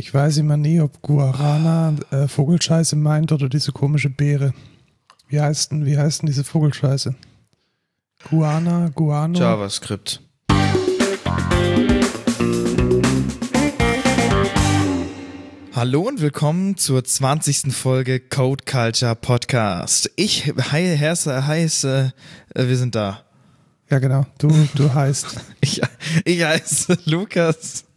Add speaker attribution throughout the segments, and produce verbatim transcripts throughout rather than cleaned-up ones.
Speaker 1: Ich weiß immer nie, ob Guarana äh, Vogelscheiße meint oder diese komische Beere. Wie heißt denn, wie heißt denn diese Vogelscheiße? Guana, Guano?
Speaker 2: JavaScript. Hallo und willkommen zur zwanzigsten Folge Code Culture Podcast. Ich hei, heiße, heiße, äh, wir sind da.
Speaker 1: Ja genau, du, du heißt.
Speaker 2: ich, ich heiße Lukas.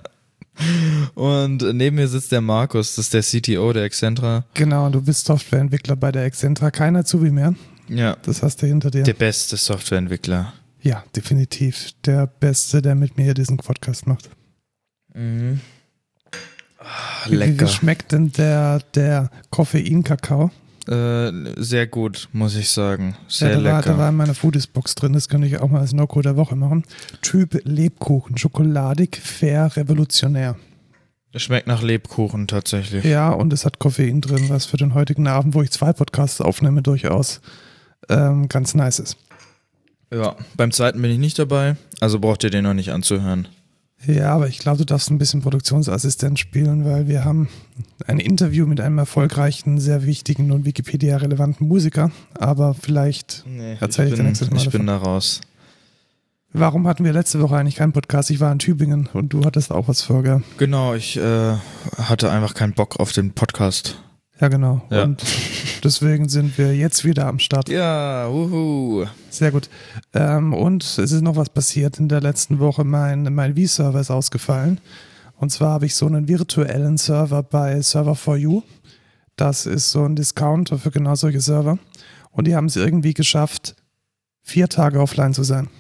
Speaker 2: Und neben mir sitzt der Markus, das ist der C T O der Excentra.
Speaker 1: Genau, du bist Softwareentwickler bei der Excentra, kein Azubi mehr.
Speaker 2: Ja.
Speaker 1: Das hast du hinter dir.
Speaker 2: Der beste Softwareentwickler.
Speaker 1: Ja, definitiv. Der Beste, der mit mir hier diesen Podcast macht.
Speaker 2: Mhm. Ach,
Speaker 1: Wie,
Speaker 2: lecker.
Speaker 1: wie schmeckt denn der, der Koffein-Kakao?
Speaker 2: Äh, sehr gut, muss ich sagen. Sehr
Speaker 1: ja, da war,
Speaker 2: lecker.
Speaker 1: Da war in meiner Foodies-Box drin, das könnte ich auch mal als No-Code der Woche machen. Typ Lebkuchen, schokoladig, fair, revolutionär.
Speaker 2: Es schmeckt nach Lebkuchen tatsächlich.
Speaker 1: Ja, und es hat Koffein drin, was für den heutigen Abend, wo ich zwei Podcasts aufnehme, durchaus ähm, ganz nice ist.
Speaker 2: Ja, beim zweiten bin ich nicht dabei, also braucht ihr den noch nicht anzuhören.
Speaker 1: Ja, aber ich glaube, du darfst ein bisschen Produktionsassistent spielen, weil wir haben ein Interview mit einem erfolgreichen, sehr wichtigen und Wikipedia-relevanten Musiker, aber vielleicht
Speaker 2: nee,
Speaker 1: erzähle ich, ich dir nächstes Mal
Speaker 2: Ich
Speaker 1: davon.
Speaker 2: bin da raus.
Speaker 1: Warum hatten wir letzte Woche eigentlich keinen Podcast? Ich war in Tübingen und du hattest auch was vor, gell?
Speaker 2: Genau, ich äh, hatte einfach keinen Bock auf den Podcast.
Speaker 1: Ja, genau.
Speaker 2: Ja.
Speaker 1: Und deswegen sind wir jetzt wieder am Start.
Speaker 2: Ja, wuhu.
Speaker 1: Sehr gut. Ähm, und es ist noch was passiert in der letzten Woche. Mein, mein V-Server ist ausgefallen. Und zwar habe ich so einen virtuellen Server bei Server for You. Das ist so ein Discounter für genau solche Server. Und die haben es irgendwie geschafft, vier Tage offline zu sein.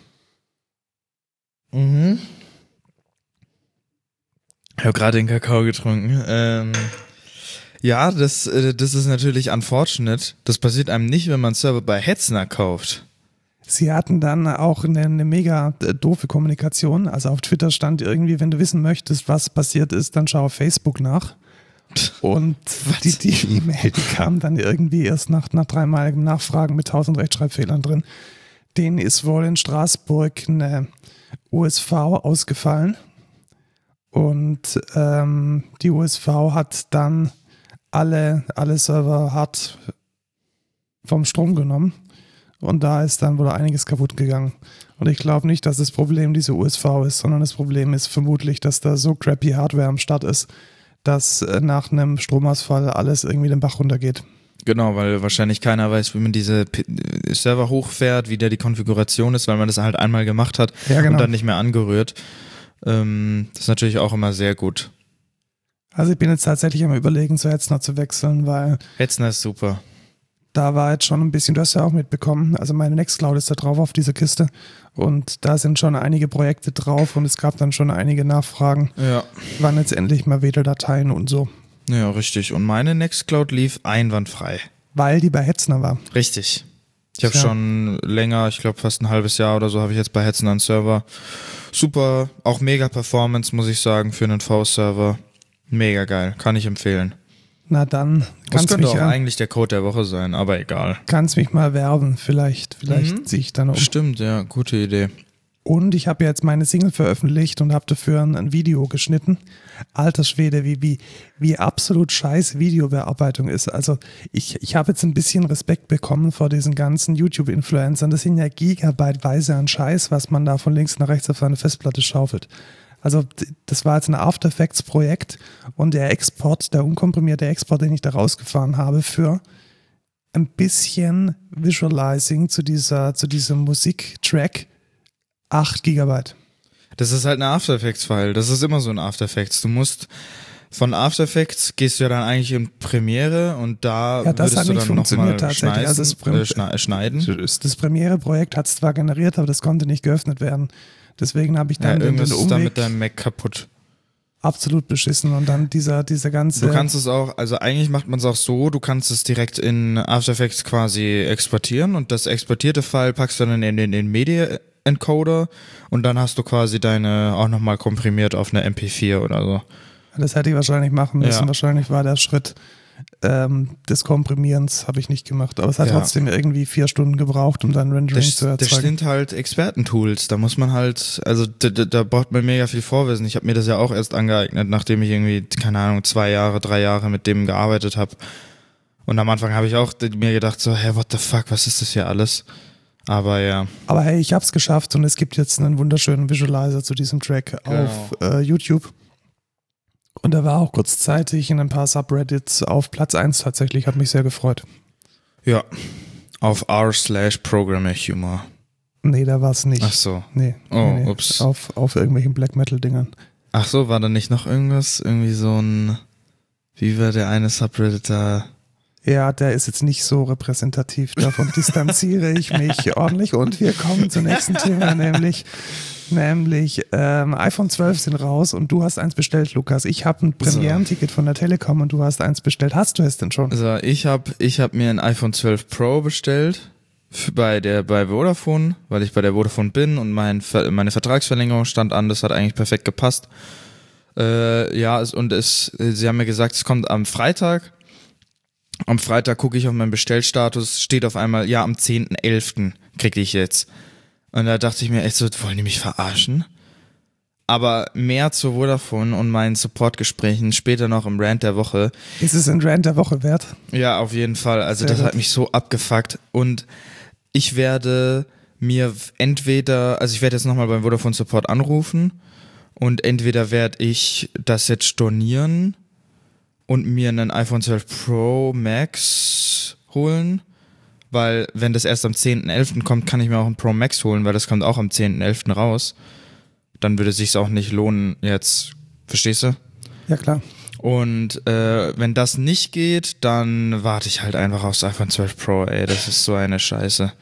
Speaker 2: Mhm. Ich habe gerade den Kakao getrunken. Ähm, ja, das, äh, das ist natürlich unfortunate. Das passiert einem nicht, wenn man Server bei Hetzner kauft.
Speaker 1: Sie hatten dann auch eine, eine mega doofe Kommunikation. Also auf Twitter stand irgendwie, wenn du wissen möchtest, was passiert ist, dann schau auf Facebook nach. Und die, die E-Mail, die kam dann irgendwie erst nach, nach dreimaligem Nachfragen mit tausend Rechtschreibfehlern drin. Denen ist wohl in Straßburg eine U S V ausgefallen. Und ähm, die U S V hat dann alle, alle Server hart vom Strom genommen. Und da ist dann wohl einiges kaputt gegangen. Und ich glaube nicht, dass das Problem diese U S V ist, sondern das Problem ist vermutlich, dass da so crappy Hardware am Start ist, dass nach einem Stromausfall alles irgendwie den Bach runtergeht.
Speaker 2: Genau, weil wahrscheinlich keiner weiß, wie man diese P- Server hochfährt, wie da die Konfiguration ist, weil man das halt einmal gemacht hat
Speaker 1: Ja, genau.
Speaker 2: und dann nicht mehr angerührt. Ähm, das ist natürlich auch immer sehr gut.
Speaker 1: Also ich bin jetzt tatsächlich am Überlegen, zu Hetzner zu wechseln, weil
Speaker 2: Hetzner ist super.
Speaker 1: da war jetzt schon ein bisschen, du hast ja auch mitbekommen, also meine Nextcloud ist da drauf auf dieser Kiste und da sind schon einige Projekte drauf und es gab dann schon einige Nachfragen,
Speaker 2: Ja.
Speaker 1: wann jetzt endlich mal wieder Dateien und so.
Speaker 2: Ja, richtig. Und meine Nextcloud lief einwandfrei.
Speaker 1: Weil die bei Hetzner war.
Speaker 2: Richtig. Ich habe
Speaker 1: Ja.
Speaker 2: schon länger, ich glaube fast ein halbes Jahr oder so, habe ich jetzt bei Hetzner einen Server. Super, auch mega Performance, muss ich sagen, für einen V-Server. Mega geil, kann ich empfehlen.
Speaker 1: Na dann
Speaker 2: Das
Speaker 1: kannst
Speaker 2: könnte
Speaker 1: mich,
Speaker 2: auch
Speaker 1: ja,
Speaker 2: eigentlich der Code der Woche sein, aber egal.
Speaker 1: kannst mich mal werben, vielleicht, vielleicht
Speaker 2: Mhm.
Speaker 1: ziehe ich dann um.
Speaker 2: Stimmt, ja, gute Idee.
Speaker 1: Und ich habe jetzt meine Single veröffentlicht und habe dafür ein, ein Video geschnitten. Alter Schwede, wie, wie, wie absolut scheiß Videobearbeitung ist. Also ich, ich habe jetzt ein bisschen Respekt bekommen vor diesen ganzen YouTube-Influencern. Das sind ja gigabyteweise an Scheiß, was man da von links nach rechts auf seine Festplatte schaufelt. Also das war jetzt ein After Effects Projekt und der Export, der unkomprimierte Export, den ich da rausgefahren habe für ein bisschen Visualizing zu dieser, zu diesem Musiktrack, acht Gigabyte.
Speaker 2: Das ist halt ein After Effects-File. Das ist immer so ein After Effects. Du musst von After Effects gehst du ja dann eigentlich in Premiere und da
Speaker 1: Ja, das
Speaker 2: würdest
Speaker 1: hat
Speaker 2: du
Speaker 1: nicht
Speaker 2: dann
Speaker 1: funktioniert
Speaker 2: nochmal
Speaker 1: tatsächlich.
Speaker 2: schneiden,
Speaker 1: Also das Prim-
Speaker 2: äh, schna- schneiden.
Speaker 1: Das Premiere-Projekt hat es zwar generiert, aber das konnte nicht geöffnet werden. Deswegen habe ich
Speaker 2: Ja,
Speaker 1: dann den,
Speaker 2: irgendwas
Speaker 1: den
Speaker 2: ist da
Speaker 1: Umweg
Speaker 2: mit deinem Mac kaputt.
Speaker 1: absolut beschissen und dann dieser, dieser ganze...
Speaker 2: Du kannst es auch, also eigentlich macht man es auch so, du kannst es direkt in After Effects quasi exportieren und das exportierte File packst du dann in den, in den Media Encoder und dann hast du quasi deine auch nochmal komprimiert auf eine M P vier oder so.
Speaker 1: Das hätte ich wahrscheinlich machen müssen.
Speaker 2: Ja.
Speaker 1: Wahrscheinlich war der Schritt ähm, des Komprimierens habe ich nicht gemacht. Aber es hat
Speaker 2: Ja.
Speaker 1: trotzdem irgendwie vier Stunden gebraucht, um dann Rendering
Speaker 2: Das,
Speaker 1: zu erzeugen.
Speaker 2: das sind halt Expertentools, da muss man halt, also da, da, da braucht man mega viel Vorwissen. Ich habe mir das ja auch erst angeeignet, nachdem ich irgendwie, keine Ahnung, zwei Jahre, drei Jahre mit dem gearbeitet habe. Und am Anfang habe ich auch mir gedacht so, hey, what the fuck, was ist das hier alles? Aber ja.
Speaker 1: Aber hey, ich habe es geschafft und es gibt jetzt einen wunderschönen Visualizer zu diesem Track
Speaker 2: Genau.
Speaker 1: auf äh, YouTube. Und er war auch kurzzeitig in ein paar Subreddits auf Platz eins tatsächlich, hat mich sehr gefreut.
Speaker 2: Ja, auf r slash Programmer Humor.
Speaker 1: Nee, da war es nicht.
Speaker 2: Ach so.
Speaker 1: Nee,
Speaker 2: Oh,
Speaker 1: nee, nee.
Speaker 2: ups.
Speaker 1: Auf, auf irgendwelchen Black Metal-Dingern.
Speaker 2: Ach so, war da nicht noch irgendwas? Irgendwie so ein, wie war der eine Subreddit da?
Speaker 1: Ja, der ist jetzt nicht so repräsentativ, davon distanziere ich mich ordentlich und wir kommen zum nächsten Thema, nämlich, nämlich ähm, iPhone zwölf sind raus und du hast eins bestellt, Lukas. Ich habe ein Premierenticket von der Telekom und du hast eins bestellt. Hast du es denn schon?
Speaker 2: Also ich habe ich hab mir ein iPhone zwölf Pro bestellt für, bei der bei Vodafone, weil ich bei der Vodafone bin und mein, meine Vertragsverlängerung stand an, das hat eigentlich perfekt gepasst. Äh, ja, es, und es, sie haben mir gesagt, es kommt am Freitag. Am Freitag gucke ich auf meinen Bestellstatus, steht auf einmal, ja, am zehnten elften kriege ich jetzt. Und da dachte ich mir echt so, wollen die mich verarschen? Aber mehr zu Vodafone und meinen Supportgesprächen später noch im Rant der Woche.
Speaker 1: Ist es ein Rant der Woche wert?
Speaker 2: Ja, auf jeden Fall. Also
Speaker 1: Sehr
Speaker 2: das
Speaker 1: gut.
Speaker 2: hat mich so abgefuckt. Und ich werde mir entweder, also ich werde jetzt nochmal beim Vodafone Support anrufen und entweder werde ich das jetzt stornieren und mir einen iPhone zwölf Pro Max holen, weil wenn das erst am zehnten elften kommt, kann ich mir auch ein Pro Max holen, weil das kommt auch am zehnten elften raus. Dann würde es sich auch nicht lohnen jetzt, verstehst du?
Speaker 1: Ja, klar.
Speaker 2: Und äh, wenn das nicht geht, dann warte ich halt einfach aufs iPhone zwölf Pro, ey, das ist so eine Scheiße.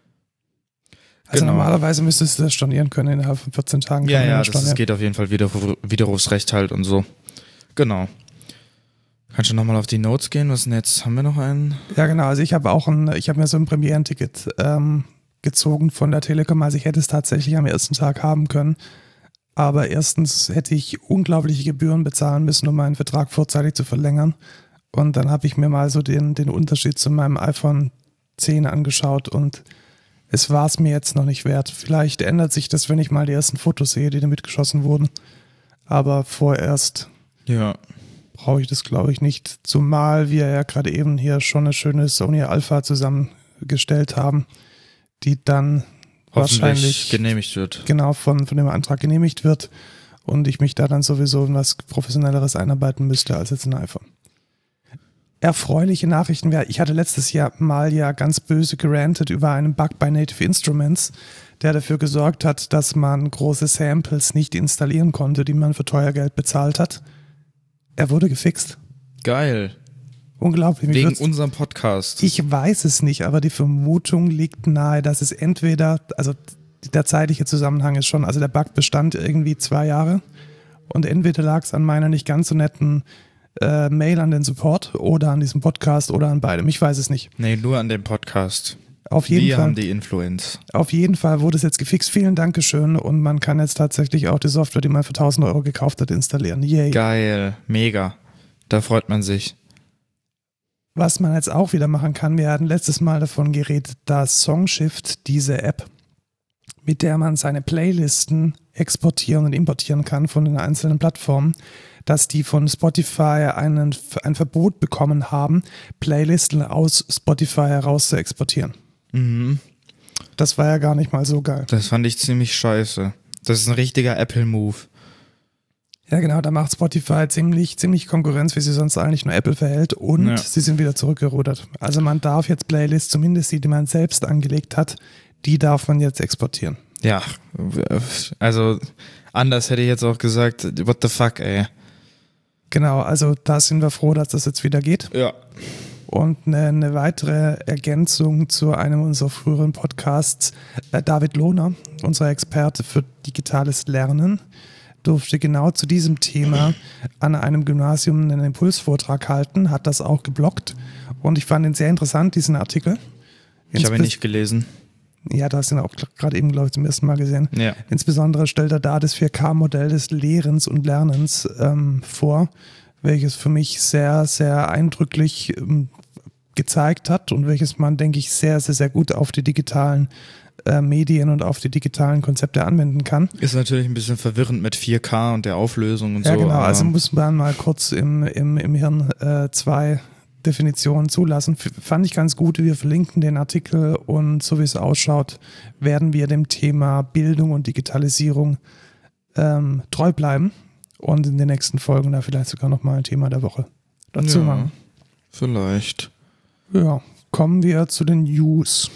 Speaker 1: Also
Speaker 2: Genau.
Speaker 1: normalerweise müsstest du das stornieren können, innerhalb von vierzehn Tagen. kann
Speaker 2: Ja,
Speaker 1: man
Speaker 2: ja,
Speaker 1: das
Speaker 2: das, das
Speaker 1: stornieren.
Speaker 2: geht auf jeden Fall wieder, Widerrufsrecht halt und so. Genau. Kannst du nochmal auf die Notes gehen? Was denn jetzt? Haben wir noch einen?
Speaker 1: Ja, genau. Also ich habe auch ein, ich habe mir so ein Premierenticket ähm, gezogen von der Telekom. Also ich hätte es tatsächlich am ersten Tag haben können. Aber erstens hätte ich unglaubliche Gebühren bezahlen müssen, um meinen Vertrag vorzeitig zu verlängern. Und dann habe ich mir mal so den, den Unterschied zu meinem iPhone zehn angeschaut und es war es mir jetzt noch nicht wert. Vielleicht ändert sich das, wenn ich mal die ersten Fotos sehe, die damit geschossen wurden. Aber vorerst
Speaker 2: Ja.
Speaker 1: brauche ich das, glaube ich, nicht. Zumal wir ja gerade eben hier schon eine schöne Sony Alpha zusammengestellt haben, die dann
Speaker 2: Hoffentlich
Speaker 1: wahrscheinlich
Speaker 2: genehmigt wird.
Speaker 1: genau von, von dem Antrag genehmigt wird und ich mich da dann sowieso in was Professionelleres einarbeiten müsste als jetzt ein iPhone. Erfreuliche Nachrichten wäre, ich hatte letztes Jahr mal ja ganz böse gerantet über einen Bug bei Native Instruments, der dafür gesorgt hat, dass man große Samples nicht installieren konnte, die man für teuer Geld bezahlt hat. Er wurde gefixt.
Speaker 2: Geil.
Speaker 1: Unglaublich. Mich
Speaker 2: Wegen
Speaker 1: würd's-
Speaker 2: unserem Podcast.
Speaker 1: Ich weiß es nicht, aber die Vermutung liegt nahe, dass es entweder, also der zeitliche Zusammenhang ist schon, also der Bug bestand irgendwie zwei Jahre und entweder lag es an meiner nicht ganz so netten äh, Mail an den Support oder an diesem Podcast oder an beidem. Ich weiß es nicht.
Speaker 2: Nee, nur an dem Podcast.
Speaker 1: Auf jeden
Speaker 2: Wir
Speaker 1: Fall.
Speaker 2: haben die Influence.
Speaker 1: Auf jeden Fall wurde es jetzt gefixt. Vielen Dankeschön und man kann jetzt tatsächlich auch die Software, die man für tausend Euro gekauft hat, installieren. Yay.
Speaker 2: Geil. Mega. Da freut man sich.
Speaker 1: Was man jetzt auch wieder machen kann, wir hatten letztes Mal davon geredet, dass Songshift, diese App, mit der man seine Playlisten exportieren und importieren kann von den einzelnen Plattformen, dass die von Spotify einen, ein Verbot bekommen haben, Playlisten aus Spotify heraus zu exportieren.
Speaker 2: Mhm.
Speaker 1: Das war ja gar nicht mal so geil.
Speaker 2: Das fand ich ziemlich scheiße. Das ist ein richtiger Apple-Move.
Speaker 1: Ja genau, da macht Spotify ziemlich, ziemlich Konkurrenz, wie sie sonst eigentlich nur Apple verhält und
Speaker 2: Ja.
Speaker 1: sie sind wieder zurückgerudert. Also man darf jetzt Playlists, zumindest die, die man selbst angelegt hat, die darf man jetzt exportieren.
Speaker 2: Ja, also anders hätte ich jetzt auch gesagt, what the fuck, ey.
Speaker 1: Genau, also da sind wir froh, dass das jetzt wieder geht.
Speaker 2: Ja.
Speaker 1: Und eine, eine weitere Ergänzung zu einem unserer früheren Podcasts, äh, David Lohner, unser Experte für digitales Lernen, durfte genau zu diesem Thema an einem Gymnasium einen Impulsvortrag halten, hat das auch geblockt und ich fand ihn sehr interessant, diesen Artikel.
Speaker 2: Ich habe ihn
Speaker 1: Insbes-
Speaker 2: nicht gelesen.
Speaker 1: Ja, du hast ihn auch gerade eben, glaube ich, zum ersten Mal gesehen.
Speaker 2: Ja.
Speaker 1: Insbesondere stellt er da das vier K Modell des Lehrens und Lernens ähm, vor, welches für mich sehr, sehr eindrücklich ähm, gezeigt hat und welches man, denke ich, sehr, sehr, sehr gut auf die digitalen äh, Medien und auf die digitalen Konzepte anwenden kann.
Speaker 2: Ist natürlich ein bisschen verwirrend mit vier K und der Auflösung und
Speaker 1: ja,
Speaker 2: so.
Speaker 1: Ja, genau,
Speaker 2: aber
Speaker 1: also muss man mal kurz im, im, im Hirn äh, zwei Definitionen zulassen. F- fand ich ganz gut. Wir verlinken den Artikel und so wie es ausschaut, werden wir dem Thema Bildung und Digitalisierung ähm, treu bleiben und in den nächsten Folgen da vielleicht sogar nochmal ein Thema der Woche dazu
Speaker 2: ja,
Speaker 1: machen.
Speaker 2: Vielleicht.
Speaker 1: Ja, kommen wir zu den News.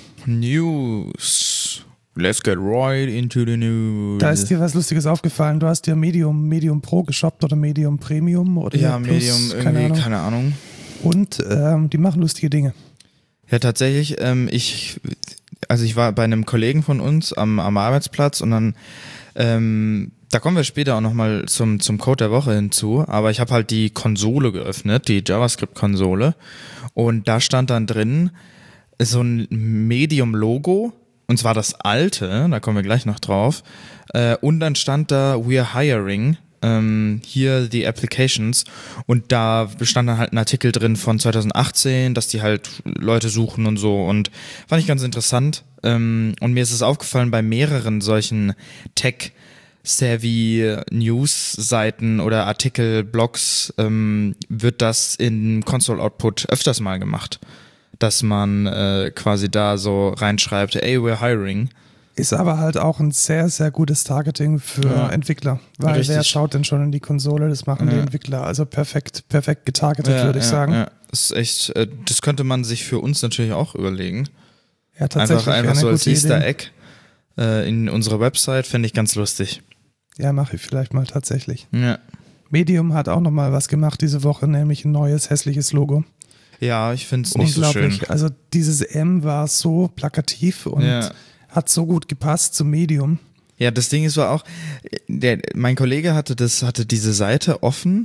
Speaker 2: News. Let's get right into the news.
Speaker 1: Da ist dir was Lustiges aufgefallen. Du hast dir Medium, Medium Pro geshoppt oder Medium Premium oder
Speaker 2: ja,
Speaker 1: Plus,
Speaker 2: Medium irgendwie,
Speaker 1: keine Ahnung.
Speaker 2: keine Ahnung.
Speaker 1: Und ähm, die machen lustige Dinge.
Speaker 2: Ja, tatsächlich, ähm, ich, also ich war bei einem Kollegen von uns am, am Arbeitsplatz und dann, ähm, da kommen wir später auch nochmal zum, zum Code der Woche hinzu, aber ich habe halt die Konsole geöffnet, die JavaScript-Konsole, und da stand dann drin so ein Medium-Logo, und zwar das alte, da kommen wir gleich noch drauf, äh, und dann stand da "We're hiring", ähm, hier die Applications, und da stand dann halt ein Artikel drin von zwanzig achtzehn, dass die halt Leute suchen und so, und fand ich ganz interessant, ähm, und mir ist es aufgefallen, bei mehreren solchen Tech- Savvy News-Seiten oder Artikel, Blogs, ähm, wird das in Console Output öfters mal gemacht, dass man äh, quasi da so reinschreibt, hey, we're hiring.
Speaker 1: Ist aber halt auch ein sehr, sehr gutes Targeting für
Speaker 2: Ja.
Speaker 1: Entwickler, weil
Speaker 2: Richtig.
Speaker 1: wer schaut denn schon in die Konsole, das machen
Speaker 2: Ja.
Speaker 1: die Entwickler, also perfekt, perfekt getargetet,
Speaker 2: Ja,
Speaker 1: würde ich
Speaker 2: ja,
Speaker 1: sagen.
Speaker 2: Ja. Das ist echt, äh, das könnte man sich für uns natürlich auch überlegen.
Speaker 1: Ja, tatsächlich.
Speaker 2: Einfach, einfach
Speaker 1: eine
Speaker 2: so als
Speaker 1: gute
Speaker 2: Easter
Speaker 1: Idee.
Speaker 2: Egg äh, in unserer Website, fände ich ganz lustig.
Speaker 1: Ja, mache ich vielleicht mal tatsächlich.
Speaker 2: Ja.
Speaker 1: Medium hat auch nochmal was gemacht diese Woche, nämlich ein neues hässliches Logo.
Speaker 2: Ja, ich finde es nicht so schön.
Speaker 1: Unglaublich. Also dieses M war so plakativ und
Speaker 2: Ja.
Speaker 1: hat so gut gepasst zum Medium.
Speaker 2: Ja, das Ding ist war auch, der, mein Kollege hatte das, hatte diese Seite offen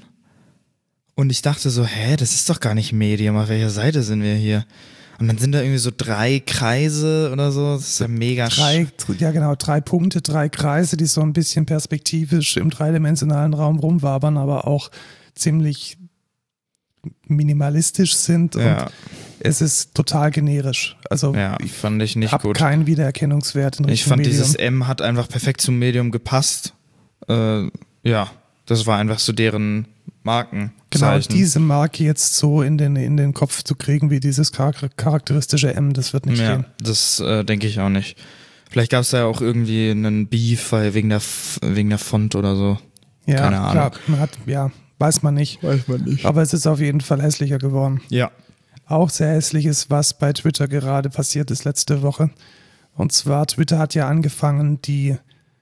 Speaker 2: und ich dachte so, hä, das ist doch gar nicht Medium, auf welcher Seite sind wir hier? Und dann sind da irgendwie so drei Kreise oder so, das ist ja mega
Speaker 1: Drei, ja genau, drei Punkte, drei Kreise, die so ein bisschen perspektivisch im dreidimensionalen Raum rumwabern, aber auch ziemlich minimalistisch sind und
Speaker 2: Ja.
Speaker 1: es ist total generisch. Also
Speaker 2: Ja,
Speaker 1: ich
Speaker 2: fand ich nicht
Speaker 1: habe
Speaker 2: gut.
Speaker 1: keinen Wiedererkennungswert in Richtung
Speaker 2: Ich fand
Speaker 1: Medium.
Speaker 2: dieses M hat einfach perfekt zum Medium gepasst. Äh, ja, das war einfach so deren Marken.
Speaker 1: Genau, diese Marke jetzt so in den, in den Kopf zu kriegen, wie dieses char- charakteristische M, das wird nicht
Speaker 2: Ja,
Speaker 1: gehen.
Speaker 2: das äh, denke ich auch nicht. Vielleicht gab es da ja auch irgendwie einen Beef weil wegen der F- wegen der Font oder so.
Speaker 1: Ja,
Speaker 2: Keine Ahnung.
Speaker 1: klar, man hat, ja, weiß man nicht.
Speaker 2: Weiß man nicht.
Speaker 1: Aber es ist auf jeden Fall hässlicher geworden.
Speaker 2: Ja.
Speaker 1: Auch sehr hässlich ist, was bei Twitter gerade passiert ist letzte Woche. Und zwar, Twitter hat ja angefangen, die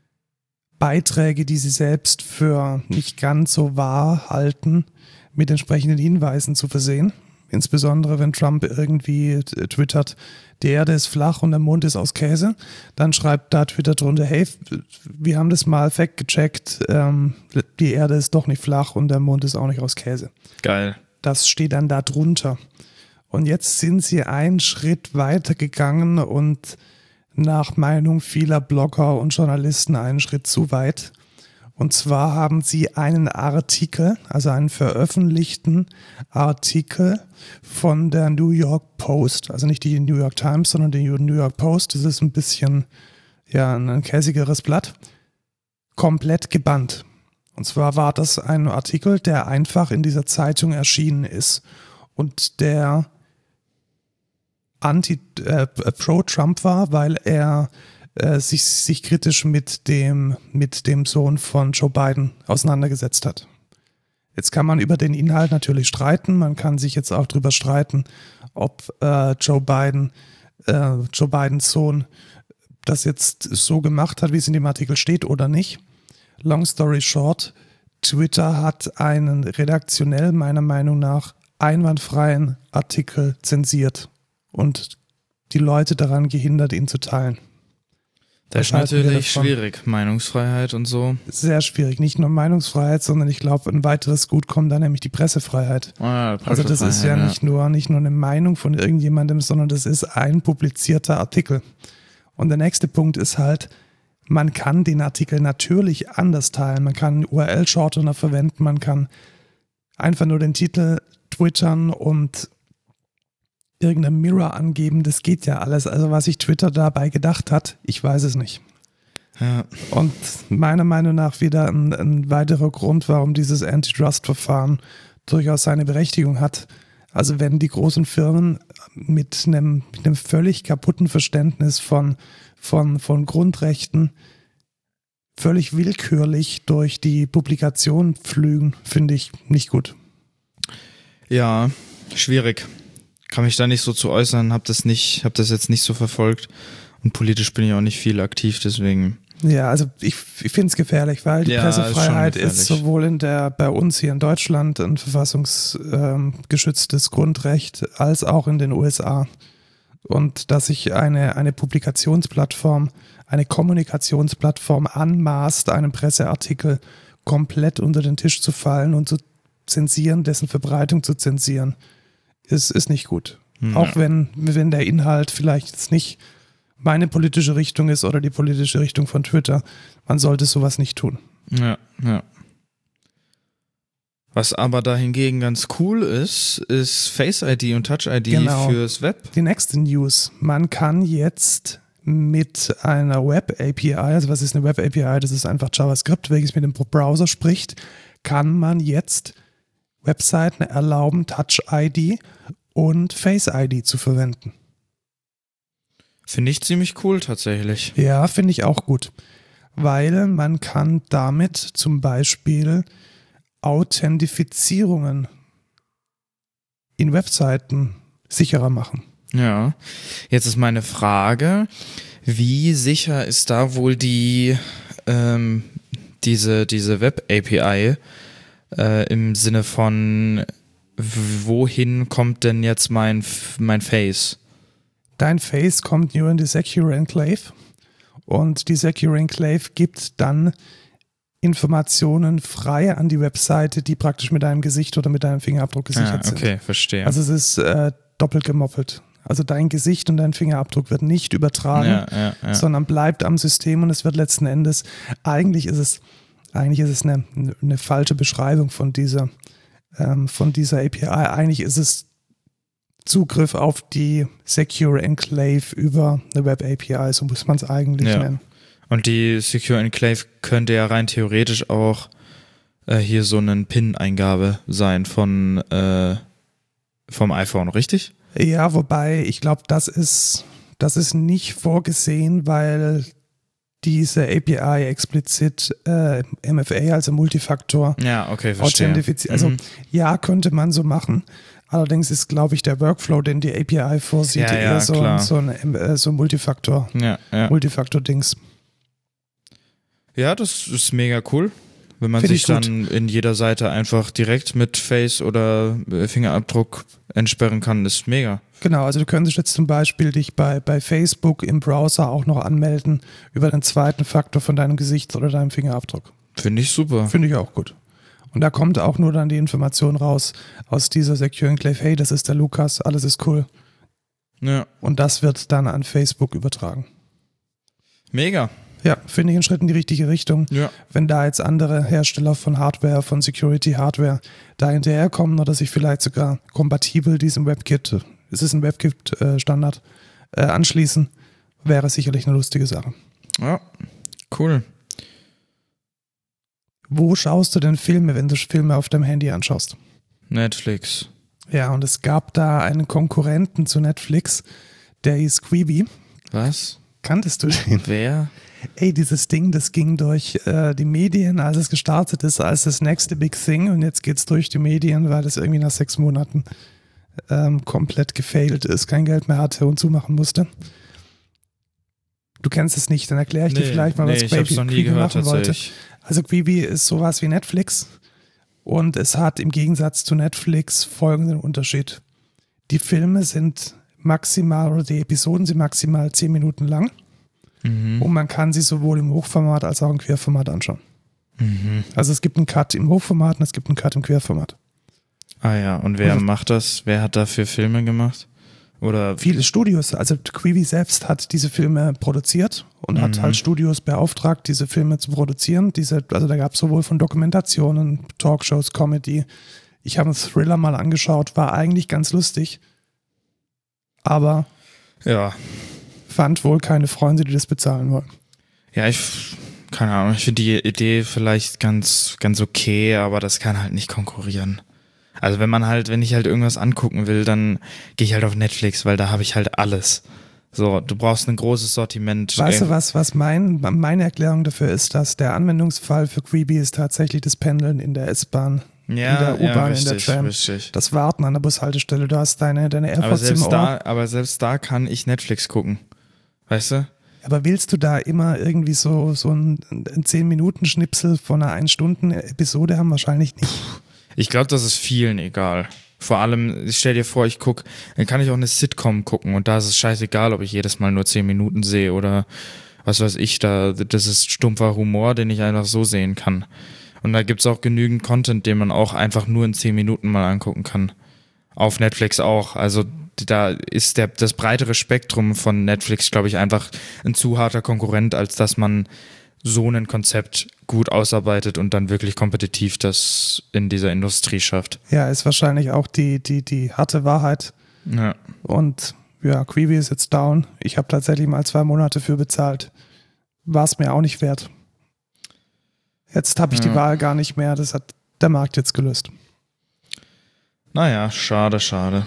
Speaker 1: Beiträge, die sie selbst für nicht ganz so wahr halten, mit entsprechenden Hinweisen zu versehen. Insbesondere, wenn Trump irgendwie twittert, die Erde ist flach und der Mond ist aus Käse, dann schreibt da Twitter drunter, hey, wir haben das mal fact gecheckt, ähm, die Erde ist doch nicht flach und der Mond ist auch nicht aus Käse.
Speaker 2: Geil.
Speaker 1: Das steht dann da drunter. Und jetzt sind sie einen Schritt weiter gegangen und nach Meinung vieler Blogger und Journalisten einen Schritt zu weit. Und zwar haben sie einen Artikel, also einen veröffentlichten Artikel von der New York Post, also nicht die New York Times, sondern die New York Post, das ist ein bisschen ja, ein käsigeres Blatt, komplett gebannt. Und zwar war das ein Artikel, der einfach in dieser Zeitung erschienen ist und der anti äh, pro-Trump war, weil er äh, sich, sich kritisch mit dem, mit dem Sohn von Joe Biden auseinandergesetzt hat. Jetzt kann man über den Inhalt natürlich streiten, man kann sich jetzt auch darüber streiten, ob äh, Joe Biden, äh, Joe Bidens Sohn das jetzt so gemacht hat, wie es in dem Artikel steht oder nicht. Long story short, Twitter hat einen redaktionell meiner Meinung nach einwandfreien Artikel zensiert und die Leute daran gehindert, ihn zu teilen.
Speaker 2: Das ist natürlich schwierig, Meinungsfreiheit und so.
Speaker 1: Sehr schwierig, nicht nur Meinungsfreiheit, sondern ich glaube, ein weiteres Gut kommt da, nämlich die Pressefreiheit.
Speaker 2: Ah,
Speaker 1: also das ist ja, ja nicht nur nicht nur eine Meinung von irgendjemandem, sondern das ist ein publizierter Artikel. Und der nächste Punkt ist halt, man kann den Artikel natürlich anders teilen. Man kann einen U R L-Shortener verwenden, man kann einfach nur den Titel twittern und irgendein Mirror angeben, das geht ja alles. Also was sich Twitter dabei gedacht hat, ich weiß es nicht.
Speaker 2: Ja.
Speaker 1: Und meiner Meinung nach wieder ein, ein weiterer Grund, warum dieses Antitrust-Verfahren durchaus seine Berechtigung hat. Also wenn die großen Firmen mit einem, mit einem völlig kaputten Verständnis von, von, von Grundrechten völlig willkürlich durch die Publikation pflügen, finde ich nicht gut.
Speaker 2: Ja, schwierig. Kann mich da nicht so zu äußern, hab das nicht, hab das jetzt nicht so verfolgt und politisch bin ich auch nicht viel aktiv, deswegen.
Speaker 1: Ja, also ich, ich finde es gefährlich, weil die
Speaker 2: Ja,
Speaker 1: Pressefreiheit
Speaker 2: ist,
Speaker 1: ist sowohl in der bei uns hier in Deutschland ein verfassungsgeschütztes ähm, Grundrecht als auch in den U S A. Und dass sich eine, eine Publikationsplattform, eine Kommunikationsplattform anmaßt, einen Presseartikel komplett unter den Tisch zu fallen und zu zensieren, dessen Verbreitung zu zensieren, ist, ist nicht gut. Ja. Auch wenn, wenn der Inhalt vielleicht jetzt nicht meine politische Richtung ist oder die politische Richtung von Twitter. Man sollte sowas nicht tun.
Speaker 2: Ja, ja. Was aber dahingegen ganz cool ist, ist Face I D und Touch I D genau. Fürs Web.
Speaker 1: Die nächste News. Man kann jetzt mit einer Web-A P I, also was ist eine Web-A P I? Das ist einfach JavaScript, welches mit dem Browser spricht, kann man jetzt Webseiten erlauben, Touch I D und Face I D zu verwenden.
Speaker 2: Finde ich ziemlich cool tatsächlich.
Speaker 1: Ja, finde ich auch gut, weil man kann damit zum Beispiel Authentifizierungen in Webseiten sicherer machen.
Speaker 2: Ja, jetzt ist meine Frage, wie sicher ist da wohl die ähm, diese, diese Web-A P I äh, im Sinne von wohin kommt denn jetzt mein, mein Face?
Speaker 1: Dein Face kommt nur in die Secure Enclave und die Secure Enclave gibt dann Informationen frei an die Webseite, die praktisch mit deinem Gesicht oder mit deinem Fingerabdruck gesichert
Speaker 2: ah, okay,
Speaker 1: sind.
Speaker 2: Okay, verstehe.
Speaker 1: Also es ist äh, doppelt gemoppelt. Also dein Gesicht und dein Fingerabdruck wird nicht übertragen,
Speaker 2: ja, ja, ja.
Speaker 1: sondern bleibt am System und es wird letzten Endes, eigentlich ist es, eigentlich ist es eine, eine falsche Beschreibung von dieser, ähm, von dieser A P I. Eigentlich ist es Zugriff auf die Secure Enclave über eine Web-A P I, so muss man es eigentlich
Speaker 2: ja.
Speaker 1: nennen.
Speaker 2: Und die Secure Enclave könnte ja rein theoretisch auch äh, hier so eine PIN-Eingabe sein von äh, vom iPhone, richtig?
Speaker 1: Ja, wobei ich glaube, das ist, das ist nicht vorgesehen, weil diese A P I explizit äh, M F A, also Multifaktor,
Speaker 2: ja, okay, verstehe.
Speaker 1: authentifiziert. Also mhm. ja, könnte man so machen. Allerdings ist, glaube ich, der Workflow, den die A P I vorsieht,
Speaker 2: ja,
Speaker 1: eher
Speaker 2: ja,
Speaker 1: so, so ein äh, so Multifaktor,
Speaker 2: ja, ja.
Speaker 1: Multifaktor-Dings.
Speaker 2: Ja, das ist mega cool, wenn man Find sich dann in jeder Seite einfach direkt mit Face oder Fingerabdruck entsperren kann, ist mega.
Speaker 1: Genau, also du könntest jetzt zum Beispiel dich bei, bei Facebook im Browser auch noch anmelden über den zweiten Faktor von deinem Gesicht oder deinem Fingerabdruck.
Speaker 2: Finde ich super.
Speaker 1: Finde ich auch gut. Und da kommt auch nur dann die Information raus aus dieser Secure Enclave, hey, das ist der Lukas, alles ist cool.
Speaker 2: Ja.
Speaker 1: Und das wird dann an Facebook übertragen.
Speaker 2: Mega.
Speaker 1: Ja, finde ich einen Schritt in die richtige Richtung.
Speaker 2: Ja. Wenn
Speaker 1: da jetzt andere Hersteller von Hardware, von Security-Hardware da hinterherkommen oder sich vielleicht sogar kompatibel diesem WebKit, es ist ein WebKit-Standard, äh, anschließen, wäre sicherlich eine lustige Sache.
Speaker 2: Ja, cool.
Speaker 1: Wo schaust du denn Filme, wenn du Filme auf deinem Handy anschaust?
Speaker 2: Netflix.
Speaker 1: Ja, und es gab da einen Konkurrenten zu Netflix, der hieß Quibi.
Speaker 2: Was?
Speaker 1: Kanntest du den?
Speaker 2: Wer?
Speaker 1: Ey, dieses Ding, das ging durch äh, die Medien, als es gestartet ist, als das nächste Big Thing und jetzt geht's durch die Medien, weil es irgendwie nach sechs Monaten ähm, komplett gefailt ist, kein Geld mehr hatte und zumachen musste. Du kennst es nicht, dann erkläre ich nee, dir vielleicht mal, was
Speaker 2: nee,
Speaker 1: Quibi,
Speaker 2: noch nie
Speaker 1: Quibi
Speaker 2: gehört,
Speaker 1: machen wollte. Also Quibi ist sowas wie Netflix und es hat im Gegensatz zu Netflix folgenden Unterschied. Die Filme sind maximal, oder die Episoden sind maximal zehn Minuten lang. Mhm. Und man kann sie sowohl im Hochformat als auch im Querformat anschauen.
Speaker 2: Mhm.
Speaker 1: Also es gibt einen Cut im Hochformat und es gibt einen Cut im Querformat.
Speaker 2: Ah ja, und wer und macht das? Wer hat dafür Filme gemacht? Oder
Speaker 1: viele Studios, also Quibi selbst hat diese Filme produziert und mhm. hat halt Studios beauftragt, diese Filme zu produzieren. Diese, also da gab es sowohl von Dokumentationen, Talkshows, Comedy, Ich habe einen Thriller mal angeschaut, war eigentlich ganz lustig, aber
Speaker 2: Ja.
Speaker 1: fand wohl keine Freunde, die das bezahlen wollen.
Speaker 2: Ja, ich, keine Ahnung, ich finde die Idee vielleicht ganz, ganz okay, aber das kann halt nicht konkurrieren. Also wenn man halt, wenn ich halt irgendwas angucken will, dann gehe ich halt auf Netflix, weil da habe ich halt alles. So, du brauchst ein großes Sortiment.
Speaker 1: Weißt du was, was mein, meine Erklärung dafür ist, dass der Anwendungsfall für Quibi ist tatsächlich das Pendeln in der S-Bahn,
Speaker 2: Ja,
Speaker 1: in der U-Bahn,
Speaker 2: ja,
Speaker 1: in der
Speaker 2: richtig,
Speaker 1: Tram.
Speaker 2: richtig.
Speaker 1: Das Warten an der Bushaltestelle, du hast deine, deine
Speaker 2: Aber
Speaker 1: AirPods im
Speaker 2: selbst
Speaker 1: Ohr.
Speaker 2: da, aber selbst da kann ich Netflix gucken. Weißt du?
Speaker 1: Aber willst du da immer irgendwie so, so ein, ein zehn-Minuten-Schnipsel von einer ein-Stunden-Episode haben? Wahrscheinlich nicht.
Speaker 2: Ich glaube, das ist vielen egal. Vor allem, ich stell dir vor, ich guck, dann kann ich auch eine Sitcom gucken und da ist es scheißegal, ob ich jedes Mal nur zehn Minuten sehe oder was weiß ich, da, das ist stumpfer Humor, den ich einfach so sehen kann. Und da gibt's auch genügend Content, den man auch einfach nur in zehn Minuten mal angucken kann. Auf Netflix auch. Also da ist der, das breitere Spektrum von Netflix, glaube ich, einfach ein zu harter Konkurrent, als dass man so ein Konzept gut ausarbeitet und dann wirklich kompetitiv das in dieser Industrie schafft.
Speaker 1: Ja, ist wahrscheinlich auch die, die, die harte Wahrheit.
Speaker 2: Ja.
Speaker 1: Und ja, Quibi ist jetzt down. Ich habe tatsächlich mal zwei Monate für bezahlt. War es mir auch nicht wert. Jetzt habe ich
Speaker 2: Ja.
Speaker 1: die Wahl gar nicht mehr. Das hat der Markt jetzt gelöst.
Speaker 2: Naja, schade, schade.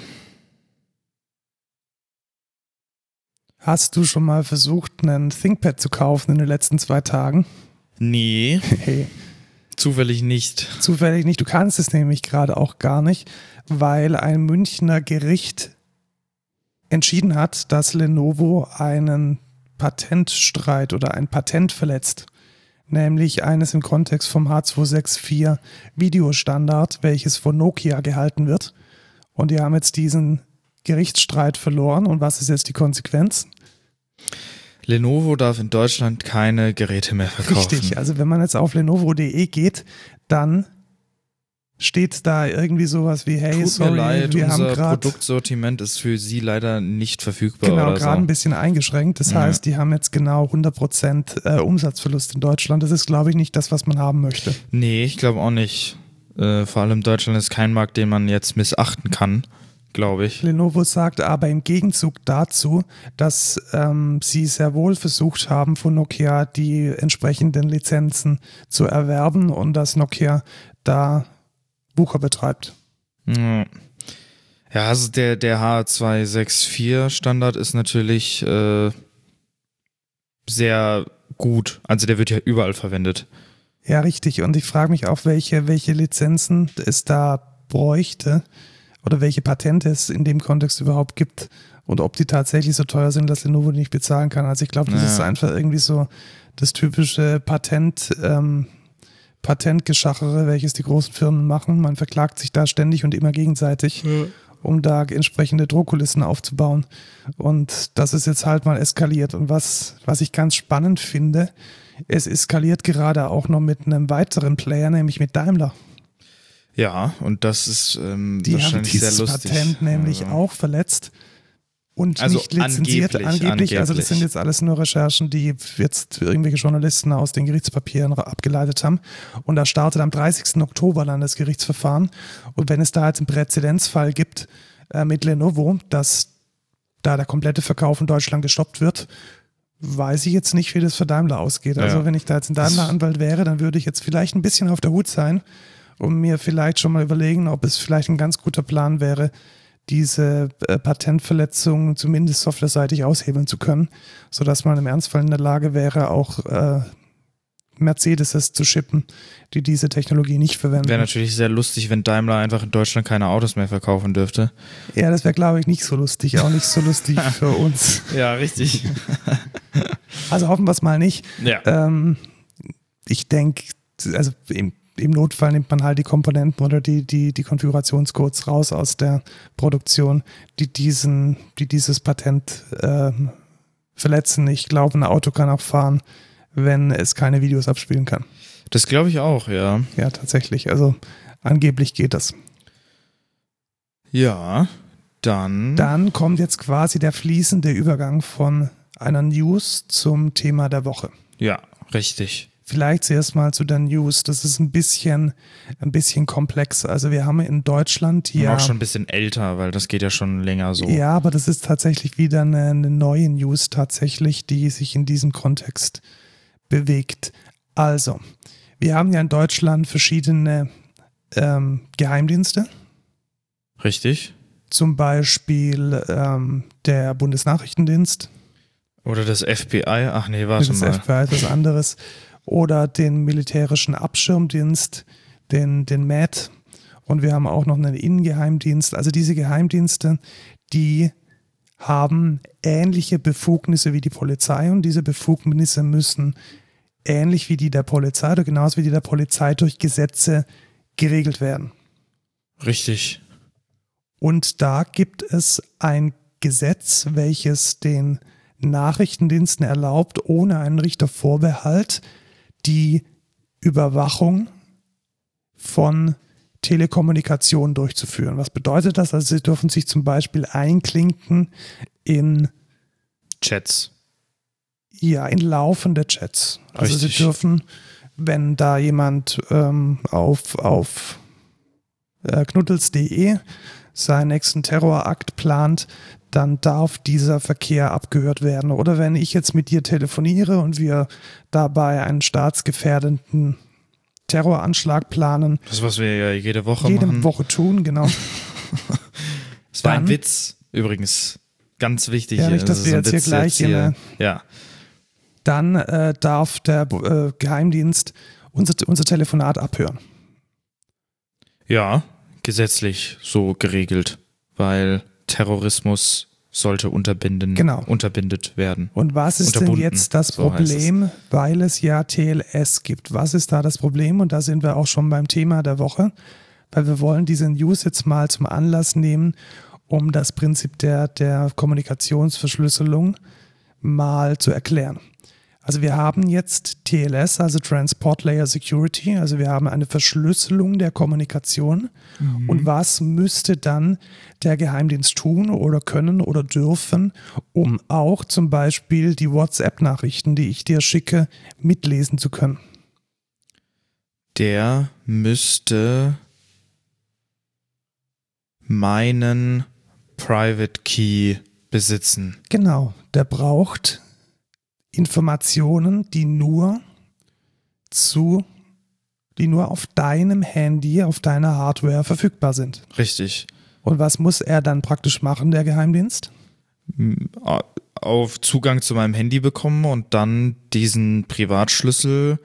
Speaker 1: Hast du schon mal versucht, einen ThinkPad zu kaufen in den letzten zwei Tagen?
Speaker 2: Nee,
Speaker 1: Hey,
Speaker 2: zufällig nicht.
Speaker 1: zufällig nicht. Du kannst es nämlich gerade auch gar nicht, weil ein Münchner Gericht entschieden hat, dass Lenovo einen Patentstreit oder ein Patent verletzt. Nämlich eines im Kontext vom H zwei sechs vier Videostandard, welches von Nokia gehalten wird. Und die haben jetzt diesen Gerichtsstreit verloren. Und was ist jetzt die Konsequenz?
Speaker 2: Lenovo darf in Deutschland keine Geräte mehr verkaufen.
Speaker 1: Richtig, also wenn man jetzt auf lenovo punkt de geht, dann steht da irgendwie sowas wie, hey,
Speaker 2: Tut
Speaker 1: sorry,
Speaker 2: mir leid,
Speaker 1: wir haben
Speaker 2: unser
Speaker 1: gerade
Speaker 2: Produktsortiment ist für Sie leider nicht verfügbar
Speaker 1: genau,
Speaker 2: oder
Speaker 1: gerade
Speaker 2: so.
Speaker 1: ein bisschen eingeschränkt. Das
Speaker 2: Ja.
Speaker 1: heißt, die haben jetzt genau hundert Prozent äh, Umsatzverlust in Deutschland. Das ist, glaube ich, nicht das, was man haben möchte.
Speaker 2: Nee, ich glaube auch nicht. Äh, vor allem Deutschland ist kein Markt, den man jetzt missachten kann, glaube ich.
Speaker 1: Lenovo sagt aber im Gegenzug dazu, dass ähm, sie sehr wohl versucht haben, von Nokia die entsprechenden Lizenzen zu erwerben und dass Nokia da Wucher betreibt.
Speaker 2: Ja, Ja, also der, der H zwei sechs vier Standard ist natürlich äh, sehr gut. Also der wird ja überall verwendet.
Speaker 1: Ja, richtig. Und ich frage mich auch, welche, welche Lizenzen es da bräuchte oder welche Patente es in dem Kontext überhaupt gibt und ob die tatsächlich so teuer sind, dass Lenovo die nicht bezahlen kann. Also ich glaube, das
Speaker 2: Ja.
Speaker 1: ist einfach irgendwie so das typische Patent, ähm, Patentgeschachere, welches die großen Firmen machen. Man verklagt sich da ständig und immer gegenseitig,
Speaker 2: Ja.
Speaker 1: um da entsprechende Drohkulissen aufzubauen. Und das ist jetzt halt mal eskaliert. Und was, was ich ganz spannend finde, es eskaliert gerade auch noch mit einem weiteren Player, nämlich mit Daimler.
Speaker 2: Ja, und das ist ähm,
Speaker 1: Die haben
Speaker 2: wahrscheinlich sehr
Speaker 1: dieses
Speaker 2: lustig.
Speaker 1: Patent nämlich
Speaker 2: Also,
Speaker 1: auch verletzt und
Speaker 2: Also
Speaker 1: nicht lizenziert.
Speaker 2: angeblich,
Speaker 1: Angeblich, also das
Speaker 2: angeblich.
Speaker 1: sind jetzt alles nur Recherchen, die jetzt irgendwelche Journalisten aus den Gerichtspapieren abgeleitet haben. Und da startet am dreißigsten Oktober dann das Gerichtsverfahren. Und wenn es da jetzt einen Präzedenzfall gibt äh, mit Lenovo, dass da der komplette Verkauf in Deutschland gestoppt wird, weiß ich jetzt nicht, wie das für Daimler ausgeht. Also
Speaker 2: Ja.
Speaker 1: wenn ich da jetzt ein Daimler-Anwalt wäre, dann würde ich jetzt vielleicht ein bisschen auf der Hut sein und mir vielleicht schon mal überlegen, ob es vielleicht ein ganz guter Plan wäre, diese äh, Patentverletzung zumindest softwareseitig aushebeln zu können, sodass man im Ernstfall in der Lage wäre, auch äh, Mercedes zu shippen, die diese Technologie nicht verwenden.
Speaker 2: wäre natürlich sehr lustig, wenn Daimler einfach in Deutschland keine Autos mehr verkaufen dürfte.
Speaker 1: Ja, das wäre, glaube ich, nicht so lustig, auch nicht so lustig für uns.
Speaker 2: Ja, richtig.
Speaker 1: Also hoffen wir es mal nicht.
Speaker 2: Ja.
Speaker 1: Ähm, ich denke, also im, im Notfall nimmt man halt die Komponenten oder die, die, die Konfigurationscodes raus aus der Produktion, die diesen, die dieses Patent ähm, verletzen. Ich glaube, ein Auto kann auch fahren, wenn es keine Videos abspielen kann.
Speaker 2: Das glaube ich auch, ja.
Speaker 1: Ja, tatsächlich. Also angeblich geht das.
Speaker 2: Ja, dann.
Speaker 1: Dann kommt jetzt quasi der fließende Übergang von einer News zum Thema der Woche.
Speaker 2: Ja, richtig.
Speaker 1: Vielleicht zuerst mal zu der News. Das ist ein bisschen, ein bisschen komplex. Also wir haben in Deutschland hier...
Speaker 2: Auch schon ein bisschen älter, weil das geht ja schon länger so.
Speaker 1: Ja, aber das ist tatsächlich wieder eine, eine neue News tatsächlich, die sich in diesem Kontext bewegt. Also, wir haben ja in Deutschland verschiedene ähm, Geheimdienste.
Speaker 2: Richtig.
Speaker 1: Zum Beispiel ähm, der Bundesnachrichtendienst.
Speaker 2: Oder das F B I. Ach nee, warte
Speaker 1: das
Speaker 2: mal.
Speaker 1: Das F B I ist was anderes. Oder den militärischen Abschirmdienst, den, den M A D. Und wir haben auch noch einen Innengeheimdienst. Also diese Geheimdienste, die haben ähnliche Befugnisse wie die Polizei. Und diese Befugnisse müssen ähnlich wie die der Polizei oder genauso wie die der Polizei durch Gesetze geregelt werden.
Speaker 2: Richtig.
Speaker 1: Und da gibt es ein Gesetz, welches den Nachrichtendiensten erlaubt, ohne einen Richtervorbehalt die Überwachung von Telekommunikation durchzuführen. Was bedeutet das? Also sie dürfen sich zum Beispiel einklinken in
Speaker 2: Chats.
Speaker 1: Ja, in laufende Chats. Also
Speaker 2: Richtig.
Speaker 1: sie dürfen, wenn da jemand ähm, auf, auf äh, knuddels punkt de seinen nächsten Terrorakt plant, dann darf dieser Verkehr abgehört werden. Oder wenn ich jetzt mit dir telefoniere und wir dabei einen staatsgefährdenden Terroranschlag planen.
Speaker 2: Das, was wir ja jede Woche
Speaker 1: jede
Speaker 2: machen.
Speaker 1: Jede Woche tun, genau.
Speaker 2: Es war ein Witz, übrigens. Ganz wichtig.
Speaker 1: Ja, nicht, dass
Speaker 2: das
Speaker 1: wir
Speaker 2: ist ein
Speaker 1: jetzt hier
Speaker 2: Witz
Speaker 1: gleich
Speaker 2: jetzt hier.
Speaker 1: eine,
Speaker 2: Ja.
Speaker 1: Dann äh, darf der äh, Geheimdienst unser, unser Telefonat abhören.
Speaker 2: Ja, gesetzlich so geregelt, weil Terrorismus sollte unterbinden,
Speaker 1: genau.
Speaker 2: unterbindet werden.
Speaker 1: Und was ist denn jetzt das
Speaker 2: so
Speaker 1: Problem,
Speaker 2: es.
Speaker 1: weil es ja T L S gibt? Was ist da das Problem? Und da sind wir auch schon beim Thema der Woche, weil wir wollen diese News jetzt mal zum Anlass nehmen, um das Prinzip der, der Kommunikationsverschlüsselung mal zu erklären. Also wir haben jetzt T L S, also Transport Layer Security, also wir haben eine Verschlüsselung der Kommunikation. Mhm. Und was müsste dann der Geheimdienst tun oder können oder dürfen, um auch zum Beispiel die WhatsApp-Nachrichten, die ich dir schicke, mitlesen zu können?
Speaker 2: Der müsste meinen Private Key besitzen.
Speaker 1: Genau, der braucht Informationen, die nur zu, die nur auf deinem Handy, auf deiner Hardware verfügbar sind.
Speaker 2: Richtig.
Speaker 1: Und was muss er dann praktisch machen, der Geheimdienst?
Speaker 2: Auf Zugang zu meinem Handy bekommen und dann diesen Privatschlüssel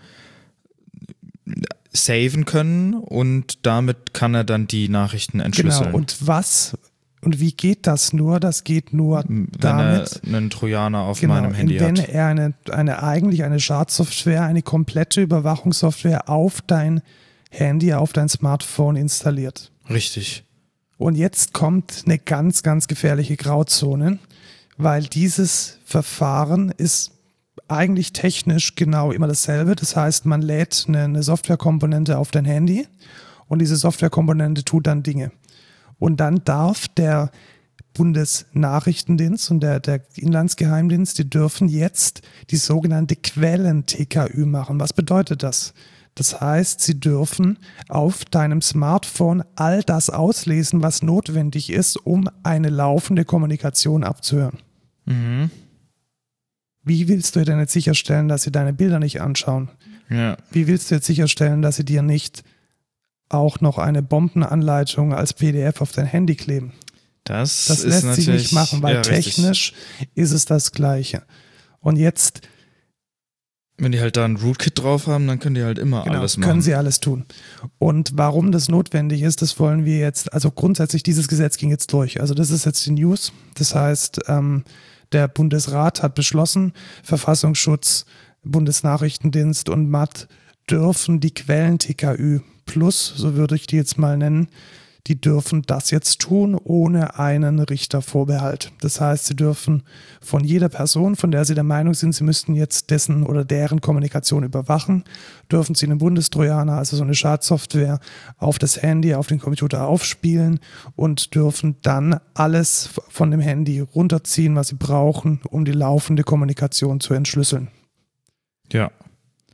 Speaker 2: saven können und damit kann er dann die Nachrichten entschlüsseln.
Speaker 1: Genau, und was und wie geht das nur? Das geht nur
Speaker 2: wenn
Speaker 1: damit,
Speaker 2: er einen Trojaner auf
Speaker 1: genau,
Speaker 2: meinem Handy
Speaker 1: wenn
Speaker 2: hat.
Speaker 1: er eine, eine eigentlich eine Schadsoftware, eine komplette Überwachungssoftware auf dein Handy, auf dein Smartphone installiert.
Speaker 2: Richtig.
Speaker 1: Und jetzt kommt eine ganz, ganz gefährliche Grauzone, weil dieses Verfahren ist eigentlich technisch genau immer dasselbe. Das heißt, man lädt eine, eine Softwarekomponente auf dein Handy und diese Softwarekomponente tut dann Dinge. Und dann darf der Bundesnachrichtendienst und der, der Inlandsgeheimdienst, die dürfen jetzt die sogenannte Quellen-T K Ü machen. Was bedeutet das? Das heißt, sie dürfen auf deinem Smartphone all das auslesen, was notwendig ist, um eine laufende Kommunikation abzuhören.
Speaker 2: Mhm.
Speaker 1: Wie willst du denn jetzt sicherstellen, dass sie deine Bilder nicht anschauen?
Speaker 2: Ja.
Speaker 1: Wie willst du jetzt sicherstellen, dass sie dir nicht auch noch eine Bombenanleitung als P D F auf dein Handy kleben?
Speaker 2: Das,
Speaker 1: das
Speaker 2: ist
Speaker 1: lässt
Speaker 2: natürlich,
Speaker 1: sich nicht machen, weil
Speaker 2: ja,
Speaker 1: technisch ist es das Gleiche. Und jetzt
Speaker 2: wenn die halt da ein Rootkit drauf haben, dann können die halt immer
Speaker 1: genau,
Speaker 2: alles machen.
Speaker 1: können sie alles tun. Und warum das notwendig ist, das wollen wir jetzt, also grundsätzlich dieses Gesetz ging jetzt durch. Also das ist jetzt die News. Das heißt, ähm, der Bundesrat hat beschlossen, Verfassungsschutz, Bundesnachrichtendienst und M A D dürfen die Quellen-T K Ü plus, so würde ich die jetzt mal nennen, die dürfen das jetzt tun ohne einen Richtervorbehalt. Das heißt, sie dürfen von jeder Person, von der sie der Meinung sind, sie müssten jetzt dessen oder deren Kommunikation überwachen, dürfen sie einen Bundestrojaner, also so eine Schadsoftware, auf das Handy, auf den Computer aufspielen und dürfen dann alles von dem Handy runterziehen, was sie brauchen, um die laufende Kommunikation zu entschlüsseln.
Speaker 2: Ja.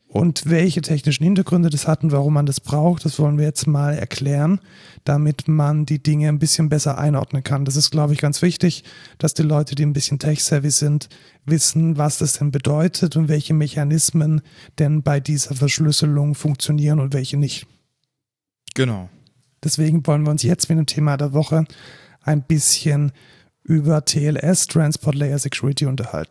Speaker 1: Und welche technischen Hintergründe das hat und warum man das braucht, das wollen wir jetzt mal erklären, damit man die Dinge ein bisschen besser einordnen kann. Das ist, glaube ich, ganz wichtig, dass die Leute, die ein bisschen tech-savvy sind, wissen, was das denn bedeutet und welche Mechanismen denn bei dieser Verschlüsselung funktionieren und welche nicht.
Speaker 2: Genau.
Speaker 1: Deswegen wollen wir uns jetzt mit dem Thema der Woche ein bisschen über T L S, Transport Layer Security, unterhalten.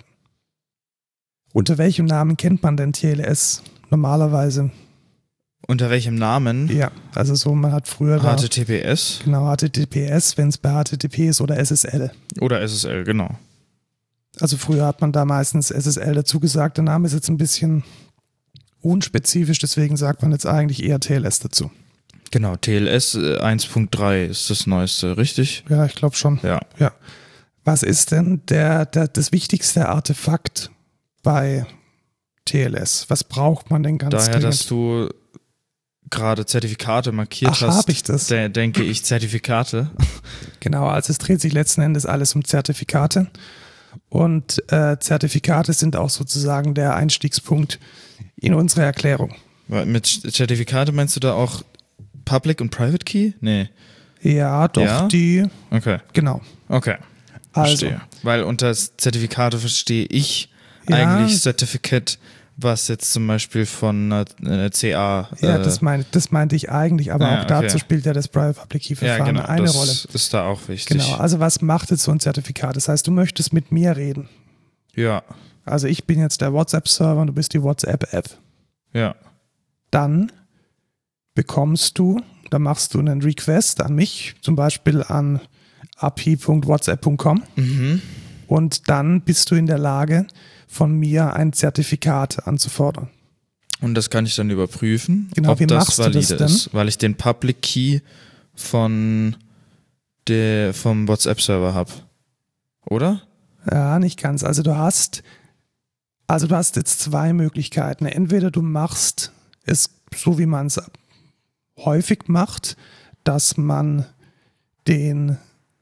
Speaker 1: Unter welchem Namen kennt man denn T L S normalerweise?
Speaker 2: Unter welchem Namen?
Speaker 1: Ja, also so, man hat früher
Speaker 2: H T T P S?
Speaker 1: Da, genau, H T T P S, wenn es bei H T T P ist, oder S S L.
Speaker 2: Oder S S L, genau.
Speaker 1: Also früher hat man da meistens S S L dazu gesagt. Der Name ist jetzt ein bisschen unspezifisch, deswegen sagt man jetzt eigentlich eher T L S dazu.
Speaker 2: Genau, T L S eins Punkt drei ist das Neueste, richtig?
Speaker 1: Ja, ich glaube schon.
Speaker 2: Ja.
Speaker 1: ja. Was ist denn der, der, das wichtigste Artefakt bei T L S? Was braucht man denn ganz
Speaker 2: Daher,
Speaker 1: dringend?
Speaker 2: dass du gerade Zertifikate markiert
Speaker 1: Ach,
Speaker 2: hast,
Speaker 1: hab ich das?
Speaker 2: de- denke ich Zertifikate.
Speaker 1: Genau, also es dreht sich letzten Endes alles um Zertifikate. Und äh, Zertifikate sind auch sozusagen der Einstiegspunkt in unsere Erklärung.
Speaker 2: Mit Zertifikate meinst du da auch Public und Private Key? Nee.
Speaker 1: Ja, doch,
Speaker 2: Ja?
Speaker 1: die,
Speaker 2: Okay.
Speaker 1: genau.
Speaker 2: Okay.
Speaker 1: Also,
Speaker 2: Verstehe. Weil unter Zertifikate verstehe ich
Speaker 1: Ja.
Speaker 2: eigentlich Certificate, was jetzt zum Beispiel von einer C A.
Speaker 1: ja,
Speaker 2: äh,
Speaker 1: das, mein, das meinte ich eigentlich, aber
Speaker 2: Ja,
Speaker 1: auch dazu
Speaker 2: okay.
Speaker 1: spielt ja das Private Public Key
Speaker 2: ja,
Speaker 1: Verfahren
Speaker 2: genau,
Speaker 1: eine
Speaker 2: das
Speaker 1: Rolle.
Speaker 2: ist da auch wichtig.
Speaker 1: Genau, also was macht jetzt so ein Zertifikat? Das heißt, du möchtest mit mir reden.
Speaker 2: Ja,
Speaker 1: Also ich bin jetzt der WhatsApp-Server und du bist die WhatsApp-App.
Speaker 2: ja,
Speaker 1: Dann bekommst du, dann machst du einen Request an mich, zum Beispiel an a p punkt whatsapp punkt com,
Speaker 2: mhm.
Speaker 1: und dann bist du in der Lage, von mir ein Zertifikat anzufordern.
Speaker 2: Und das kann ich dann überprüfen,
Speaker 1: Genau,
Speaker 2: ob
Speaker 1: wie
Speaker 2: das
Speaker 1: machst du
Speaker 2: valide
Speaker 1: das denn?
Speaker 2: ist, weil ich den Public Key von der, vom WhatsApp-Server habe. Oder?
Speaker 1: Ja, nicht ganz. Also du hast, also du hast jetzt zwei Möglichkeiten. Entweder du machst es so, wie man es häufig macht, dass man den,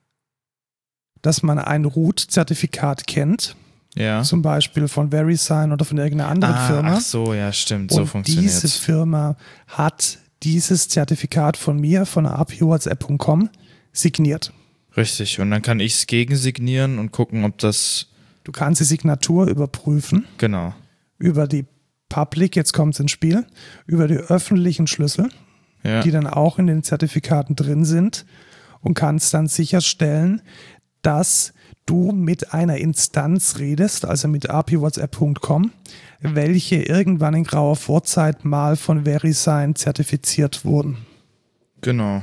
Speaker 1: dass man ein Root-Zertifikat kennt,
Speaker 2: Ja.
Speaker 1: zum Beispiel von VeriSign oder von irgendeiner anderen
Speaker 2: ah,
Speaker 1: Firma.
Speaker 2: Ach so, ja, stimmt, so
Speaker 1: Und
Speaker 2: funktioniert
Speaker 1: diese
Speaker 2: es.
Speaker 1: Firma hat dieses Zertifikat von mir, von a p whatsapp punkt com, signiert.
Speaker 2: Richtig, und dann kann ich es gegensignieren und gucken, ob das,
Speaker 1: Du kannst die Signatur überprüfen
Speaker 2: genau,
Speaker 1: über die Public, jetzt kommt es ins Spiel, über die öffentlichen Schlüssel,
Speaker 2: ja,
Speaker 1: die dann auch in den Zertifikaten drin sind, und kannst dann sicherstellen, dass du mit einer Instanz redest, also mit a p whatsapp punkt com, welche irgendwann in grauer Vorzeit mal von VeriSign zertifiziert wurden.
Speaker 2: genau,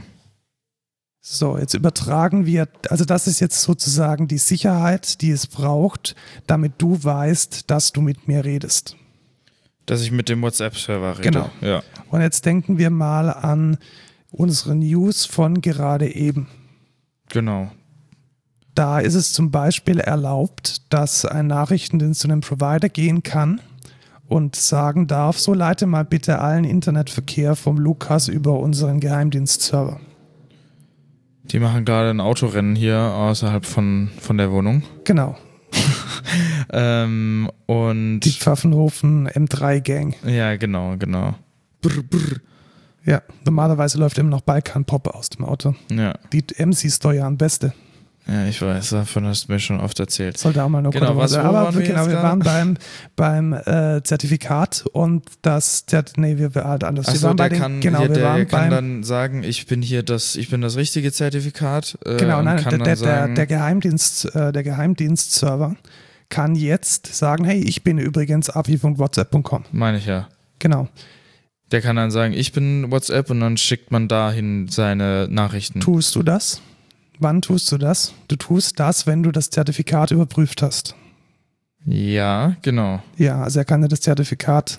Speaker 1: So, jetzt übertragen wir, also das ist jetzt sozusagen die Sicherheit, die es braucht, damit du weißt, dass du mit mir redest.
Speaker 2: dass ich mit dem WhatsApp-Server rede.
Speaker 1: Genau.
Speaker 2: Ja,
Speaker 1: Und jetzt denken wir mal an unsere News von gerade eben.
Speaker 2: genau.
Speaker 1: Da ist es zum Beispiel erlaubt, dass ein Nachrichtendienst zu einem Provider gehen kann und sagen darf, so leite mal bitte allen Internetverkehr vom Lukas über unseren Geheimdienstserver.
Speaker 2: Die machen gerade ein Autorennen hier außerhalb von, von der Wohnung.
Speaker 1: Genau,
Speaker 2: Ähm, und
Speaker 1: die Pfaffenhofen M drei Gang.
Speaker 2: ja, genau, genau. Brr, brr.
Speaker 1: Ja, normalerweise läuft immer noch Balkan-Pop aus dem Auto.
Speaker 2: Ja,
Speaker 1: Die M Cs steuern beste.
Speaker 2: ja, ich weiß, davon hast du mir schon oft erzählt.
Speaker 1: Sollte auch mal nur
Speaker 2: Genau,
Speaker 1: kurz
Speaker 2: was-
Speaker 1: sein.
Speaker 2: wo
Speaker 1: Aber
Speaker 2: waren wir
Speaker 1: genau,
Speaker 2: jetzt
Speaker 1: wir
Speaker 2: gerade?
Speaker 1: waren beim, beim äh, Zertifikat und das, Zert- nee, wir waren halt anders. wir
Speaker 2: Achso,
Speaker 1: waren bei
Speaker 2: der
Speaker 1: den,
Speaker 2: kann,
Speaker 1: genau,
Speaker 2: hier,
Speaker 1: wir
Speaker 2: der
Speaker 1: waren
Speaker 2: kann
Speaker 1: beim,
Speaker 2: dann sagen, ich bin hier das, ich bin das richtige Zertifikat. Äh,
Speaker 1: genau,
Speaker 2: und
Speaker 1: nein,
Speaker 2: kann
Speaker 1: der,
Speaker 2: dann
Speaker 1: der, der,
Speaker 2: sagen,
Speaker 1: der Geheimdienst, äh, der Geheimdienstserver kann jetzt sagen, hey, ich bin übrigens a p punkt whatsapp punkt com.
Speaker 2: meine ich ja.
Speaker 1: Genau.
Speaker 2: Der kann dann sagen, ich bin WhatsApp und dann schickt man dahin seine Nachrichten.
Speaker 1: Tust du das? Wann tust du das? Du tust das, wenn du das Zertifikat überprüft hast.
Speaker 2: Ja, genau.
Speaker 1: Ja, also er kann dir das Zertifikat.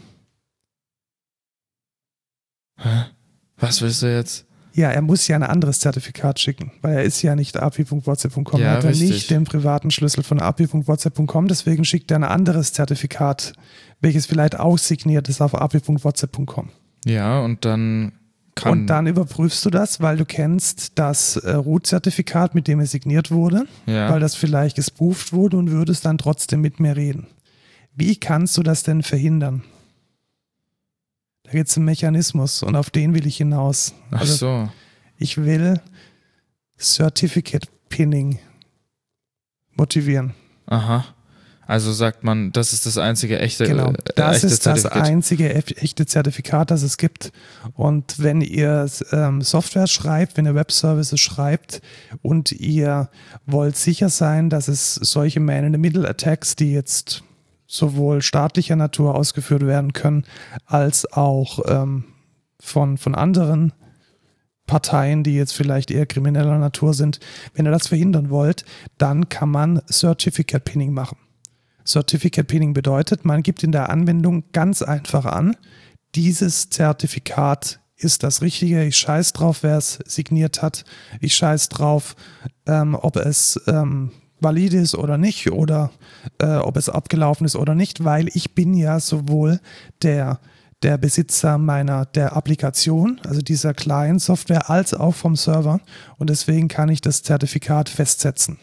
Speaker 2: Hä? Was willst du jetzt?
Speaker 1: Ja, er muss ja ein anderes Zertifikat schicken, weil er ist ja nicht a p punkt whatsapp punkt com.
Speaker 2: Ja,
Speaker 1: er hat ja
Speaker 2: richtig.
Speaker 1: nicht den privaten Schlüssel von a p punkt whatsapp punkt com, deswegen schickt er ein anderes Zertifikat, welches vielleicht aussigniert ist auf a p punkt whatsapp punkt com.
Speaker 2: Ja, und dann kann...
Speaker 1: Und dann überprüfst du das, weil du kennst das äh, Root-Zertifikat, mit dem es signiert wurde,
Speaker 2: ja.
Speaker 1: weil das vielleicht gespooft wurde, und würdest dann trotzdem mit mir reden. Wie kannst du das denn verhindern? Da gibt es einen Mechanismus und auf den will ich hinaus.
Speaker 2: Ach
Speaker 1: Also
Speaker 2: so.
Speaker 1: ich will Certificate Pinning motivieren.
Speaker 2: Aha. Also sagt man, das ist das einzige echte
Speaker 1: Genau,
Speaker 2: äh,
Speaker 1: das
Speaker 2: echte
Speaker 1: ist das
Speaker 2: Zertifikat.
Speaker 1: einzige echte Zertifikat, das es gibt. Und wenn ihr ähm, Software schreibt, wenn ihr Web-Services schreibt und ihr wollt sicher sein, dass es solche Man-in-the-Middle-Attacks, die jetzt sowohl staatlicher Natur ausgeführt werden können, als auch ähm, von, von anderen Parteien, die jetzt vielleicht eher krimineller Natur sind, wenn ihr das verhindern wollt, dann kann man Certificate Pinning machen. Certificate Pinning bedeutet, man gibt in der Anwendung ganz einfach an, dieses Zertifikat ist das Richtige, ich scheiß drauf, wer es signiert hat, ich scheiß drauf, ähm, ob es ähm, valide ist oder nicht oder äh, ob es abgelaufen ist oder nicht, weil ich bin ja sowohl der, der Besitzer meiner, der Applikation, also dieser Client-Software, als auch vom Server und deswegen kann ich das Zertifikat festsetzen.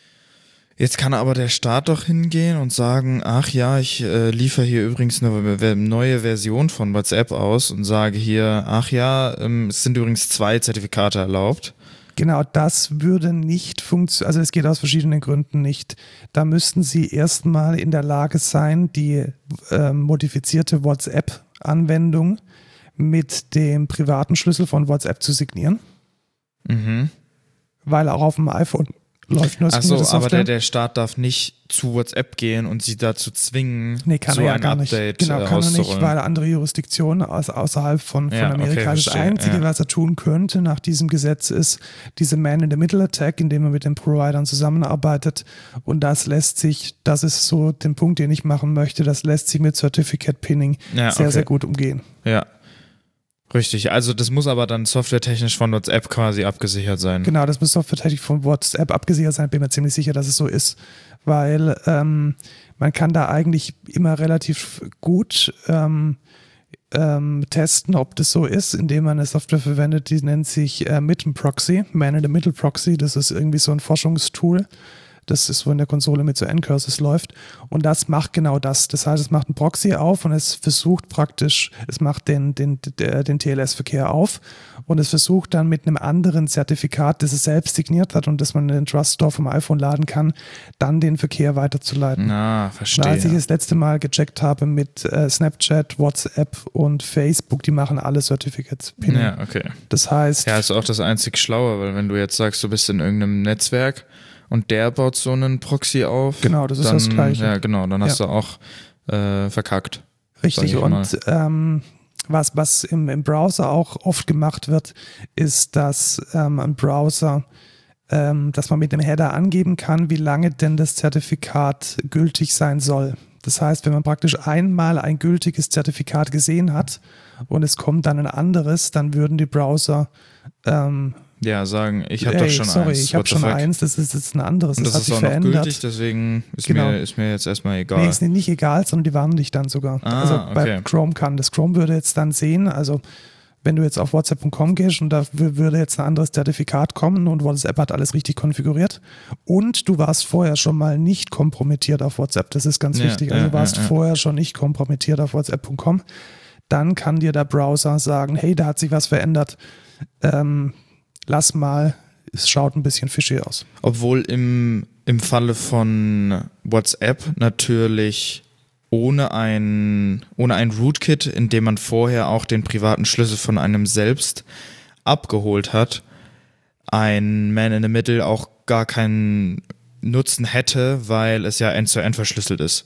Speaker 2: Jetzt kann aber der Staat doch hingehen und sagen, ach ja, ich äh, liefere hier übrigens eine neue Version von WhatsApp aus und sage hier, ach ja, ähm, es sind übrigens zwei Zertifikate erlaubt.
Speaker 1: Genau, das würde nicht funktionieren, also es geht aus verschiedenen Gründen nicht. Da müssten Sie erstmal in der Lage sein, die äh, modifizierte WhatsApp-Anwendung mit dem privaten Schlüssel von WhatsApp zu signieren.
Speaker 2: Mhm.
Speaker 1: Weil auch auf dem iPhone läuft nur
Speaker 2: Achso,
Speaker 1: Software.
Speaker 2: aber der, der Staat darf nicht zu WhatsApp gehen und sie dazu zwingen,
Speaker 1: nee, kann
Speaker 2: so
Speaker 1: er ja
Speaker 2: ein
Speaker 1: gar
Speaker 2: Update
Speaker 1: nicht. Genau,
Speaker 2: äh,
Speaker 1: kann er nicht,
Speaker 2: auszurollen.
Speaker 1: weil andere Jurisdiktionen aus, außerhalb von, von
Speaker 2: Ja,
Speaker 1: Amerika.
Speaker 2: okay,
Speaker 1: das
Speaker 2: verstehe,
Speaker 1: Einzige,
Speaker 2: ja.
Speaker 1: was er tun könnte nach diesem Gesetz, ist diese Man-in-the-Middle-Attack, indem er mit den Providern zusammenarbeitet. Und das lässt sich, das ist so den Punkt, den ich machen möchte, das lässt sich mit Certificate Pinning
Speaker 2: Ja,
Speaker 1: sehr,
Speaker 2: okay.
Speaker 1: sehr gut umgehen.
Speaker 2: Ja. Richtig, also das muss aber dann softwaretechnisch von WhatsApp quasi abgesichert sein.
Speaker 1: Genau, das muss softwaretechnisch von WhatsApp abgesichert sein, bin mir ziemlich sicher, dass es so ist, weil ähm, man kann da eigentlich immer relativ gut ähm, ähm, testen, ob das so ist, indem man eine Software verwendet, die nennt sich äh, Mitten Proxy, Man-in-the-Middle Proxy, das ist irgendwie so ein Forschungstool. Das ist, wo in der Konsole mit so N-Curses läuft. Und das macht genau das. Das heißt, es macht einen Proxy auf und es versucht praktisch, es macht den, den, den, den T L S-Verkehr auf und es versucht dann mit einem anderen Zertifikat, das es selbst signiert hat und das man in den Trust Store vom iPhone laden kann, dann den Verkehr weiterzuleiten.
Speaker 2: Ah, verstehe.
Speaker 1: Und als ich das letzte Mal gecheckt habe mit äh, Snapchat, WhatsApp und Facebook, die machen alle Certificates Pinning.
Speaker 2: Ja, okay.
Speaker 1: Das heißt...
Speaker 2: Ja, ist auch das einzig Schlaue, weil wenn du jetzt sagst, du bist in irgendeinem Netzwerk und der baut so einen Proxy auf.
Speaker 1: Genau, das ist
Speaker 2: dann,
Speaker 1: das Gleiche.
Speaker 2: Ja, genau, dann hast
Speaker 1: Ja.
Speaker 2: du auch äh, verkackt.
Speaker 1: Richtig,
Speaker 2: sag ich mal.
Speaker 1: und ähm, was, was im, im Browser auch oft gemacht wird, ist, dass ähm, ein Browser, ähm, dass man mit dem Header angeben kann, wie lange denn das Zertifikat gültig sein soll. Das heißt, wenn man praktisch einmal ein gültiges Zertifikat gesehen hat und es kommt dann ein anderes, dann würden die Browser ähm,
Speaker 2: Ja, sagen, ich habe
Speaker 1: ey,
Speaker 2: doch schon
Speaker 1: sorry,
Speaker 2: eins.
Speaker 1: ich habe
Speaker 2: What the
Speaker 1: schon
Speaker 2: fuck?
Speaker 1: eins, das ist jetzt ein anderes,
Speaker 2: Und
Speaker 1: das,
Speaker 2: das
Speaker 1: hat
Speaker 2: ist
Speaker 1: sich
Speaker 2: auch noch
Speaker 1: verändert.
Speaker 2: gültig, deswegen ist,
Speaker 1: Genau.
Speaker 2: mir, ist mir jetzt erstmal egal.
Speaker 1: Nee, ist nicht egal, sondern die warnen dich dann sogar.
Speaker 2: Ah,
Speaker 1: also bei
Speaker 2: okay.
Speaker 1: Chrome kann das. Chrome würde jetzt dann sehen, also wenn du jetzt auf WhatsApp punkt com gehst und da w- würde jetzt ein anderes Zertifikat kommen und WhatsApp hat alles richtig konfiguriert und du warst vorher schon mal nicht kompromittiert auf WhatsApp, das ist ganz
Speaker 2: Ja,
Speaker 1: wichtig, also
Speaker 2: ja,
Speaker 1: du warst
Speaker 2: ja, ja.
Speaker 1: vorher schon nicht kompromittiert auf WhatsApp punkt com, dann kann dir der Browser sagen, hey, da hat sich was verändert, ähm, lass mal, es schaut ein bisschen fishy aus.
Speaker 2: Obwohl im, im Falle von WhatsApp natürlich ohne ein, ohne ein Rootkit, in dem man vorher auch den privaten Schlüssel von einem selbst abgeholt hat, ein Man-in-the-Middle auch gar keinen Nutzen hätte, weil es ja End-to-End verschlüsselt ist.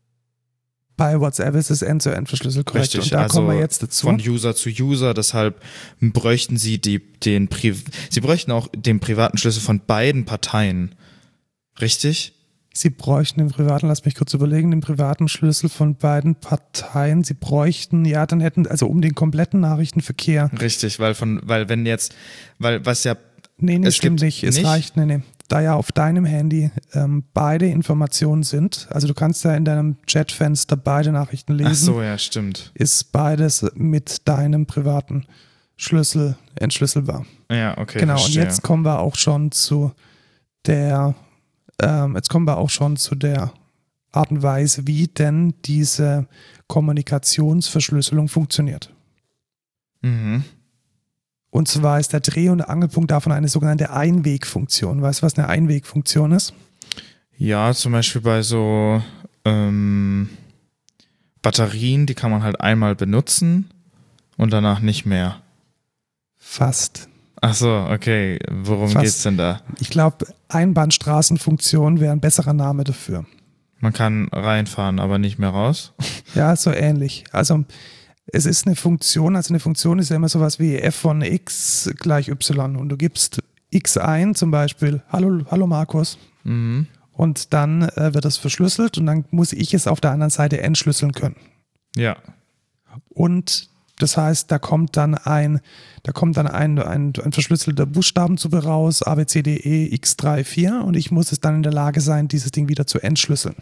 Speaker 1: Bei WhatsApp ist es End-to-End verschlüsselt, korrekt.
Speaker 2: Richtig,
Speaker 1: und da
Speaker 2: also
Speaker 1: kommen wir jetzt dazu.
Speaker 2: von User zu User, deshalb bräuchten sie die, den Pri- sie bräuchten auch den privaten Schlüssel von beiden Parteien. Richtig?
Speaker 1: Sie bräuchten den privaten, lass mich kurz überlegen, den privaten Schlüssel von beiden Parteien. Sie bräuchten, ja, dann hätten, also um den kompletten Nachrichtenverkehr.
Speaker 2: Richtig, weil von, weil wenn jetzt, weil was ja.
Speaker 1: Nee, nee,
Speaker 2: Es
Speaker 1: stimmt
Speaker 2: gibt
Speaker 1: nicht. Es
Speaker 2: nicht?
Speaker 1: reicht, nee, nee. Da ja auf deinem Handy ähm, beide Informationen sind, also du kannst ja in deinem Chatfenster beide Nachrichten lesen,
Speaker 2: Ach so, ja, stimmt.
Speaker 1: ist beides mit deinem privaten Schlüssel entschlüsselbar.
Speaker 2: Ja, okay.
Speaker 1: Genau,
Speaker 2: verstehe.
Speaker 1: und jetzt kommen wir auch schon zu der, ähm, jetzt kommen wir auch schon zu der Art und Weise, wie denn diese Kommunikationsverschlüsselung funktioniert.
Speaker 2: Mhm.
Speaker 1: Und zwar ist der Dreh- und Angelpunkt davon eine sogenannte Einwegfunktion. Weißt du, was eine Einwegfunktion ist?
Speaker 2: Ja, zum Beispiel bei so ähm, Batterien, die kann man halt einmal benutzen und danach nicht mehr.
Speaker 1: Fast.
Speaker 2: Ach so, okay. Worum
Speaker 1: Fast.
Speaker 2: geht's denn da?
Speaker 1: Ich glaube, Einbahnstraßenfunktion wäre ein besserer Name dafür.
Speaker 2: Man kann reinfahren, aber nicht mehr raus.
Speaker 1: Ja, so ähnlich. Also es ist eine Funktion, also eine Funktion ist ja immer sowas wie f von x gleich y und du gibst x ein, zum Beispiel, hallo, hallo Markus,
Speaker 2: Mhm.
Speaker 1: und dann äh, wird das verschlüsselt und dann muss ich es auf der anderen Seite entschlüsseln können.
Speaker 2: Ja.
Speaker 1: Und das heißt, da kommt dann ein, da kommt dann ein, ein, ein verschlüsselter Buchstabenzug raus, A, B, C, D, E, X, drei, vier und ich muss es dann in der Lage sein, dieses Ding wieder zu entschlüsseln.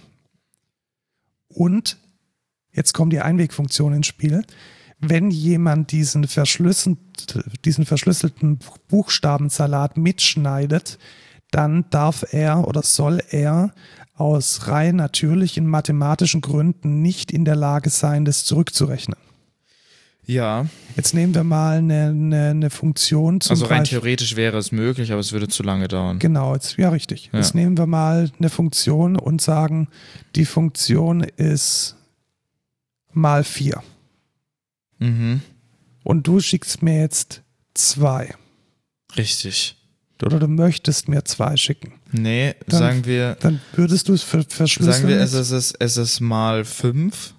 Speaker 1: Und jetzt kommt die Einwegfunktion ins Spiel. Wenn jemand diesen, verschlüsselt, diesen verschlüsselten Buchstabensalat mitschneidet, dann darf er oder soll er aus rein natürlichen mathematischen Gründen nicht in der Lage sein, das zurückzurechnen.
Speaker 2: Ja.
Speaker 1: Jetzt nehmen wir mal eine, eine, eine Funktion zum
Speaker 2: Also rein
Speaker 1: Beispiel.
Speaker 2: theoretisch wäre es möglich, aber es würde zu lange dauern.
Speaker 1: Genau, jetzt, ja richtig.
Speaker 2: Ja.
Speaker 1: Jetzt nehmen wir mal eine Funktion und sagen, die Funktion ist mal vier.
Speaker 2: Mhm.
Speaker 1: Und du schickst mir jetzt zwei.
Speaker 2: Richtig.
Speaker 1: Oder du möchtest mir zwei schicken.
Speaker 2: Nee,
Speaker 1: Dann-
Speaker 2: sagen wir,
Speaker 1: Dann würdest du es ver- verschlüsseln.
Speaker 2: sagen wir, es ist, es, es ist mal fünf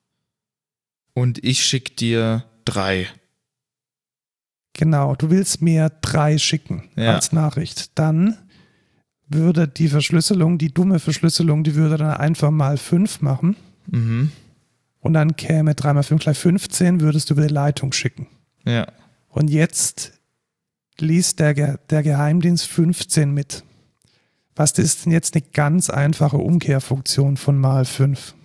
Speaker 2: und ich schick dir drei.
Speaker 1: Genau, du willst mir drei schicken
Speaker 2: Ja.
Speaker 1: als Nachricht. Dann würde die Verschlüsselung, die dumme Verschlüsselung, die würde dann einfach mal fünf machen.
Speaker 2: Mhm.
Speaker 1: Und dann käme drei mal fünf gleich fünfzehn, würdest du über die Leitung schicken.
Speaker 2: Ja.
Speaker 1: Und jetzt liest der, Ge- der Geheimdienst fünfzehn mit. Was ist denn jetzt eine ganz einfache Umkehrfunktion von mal fünf?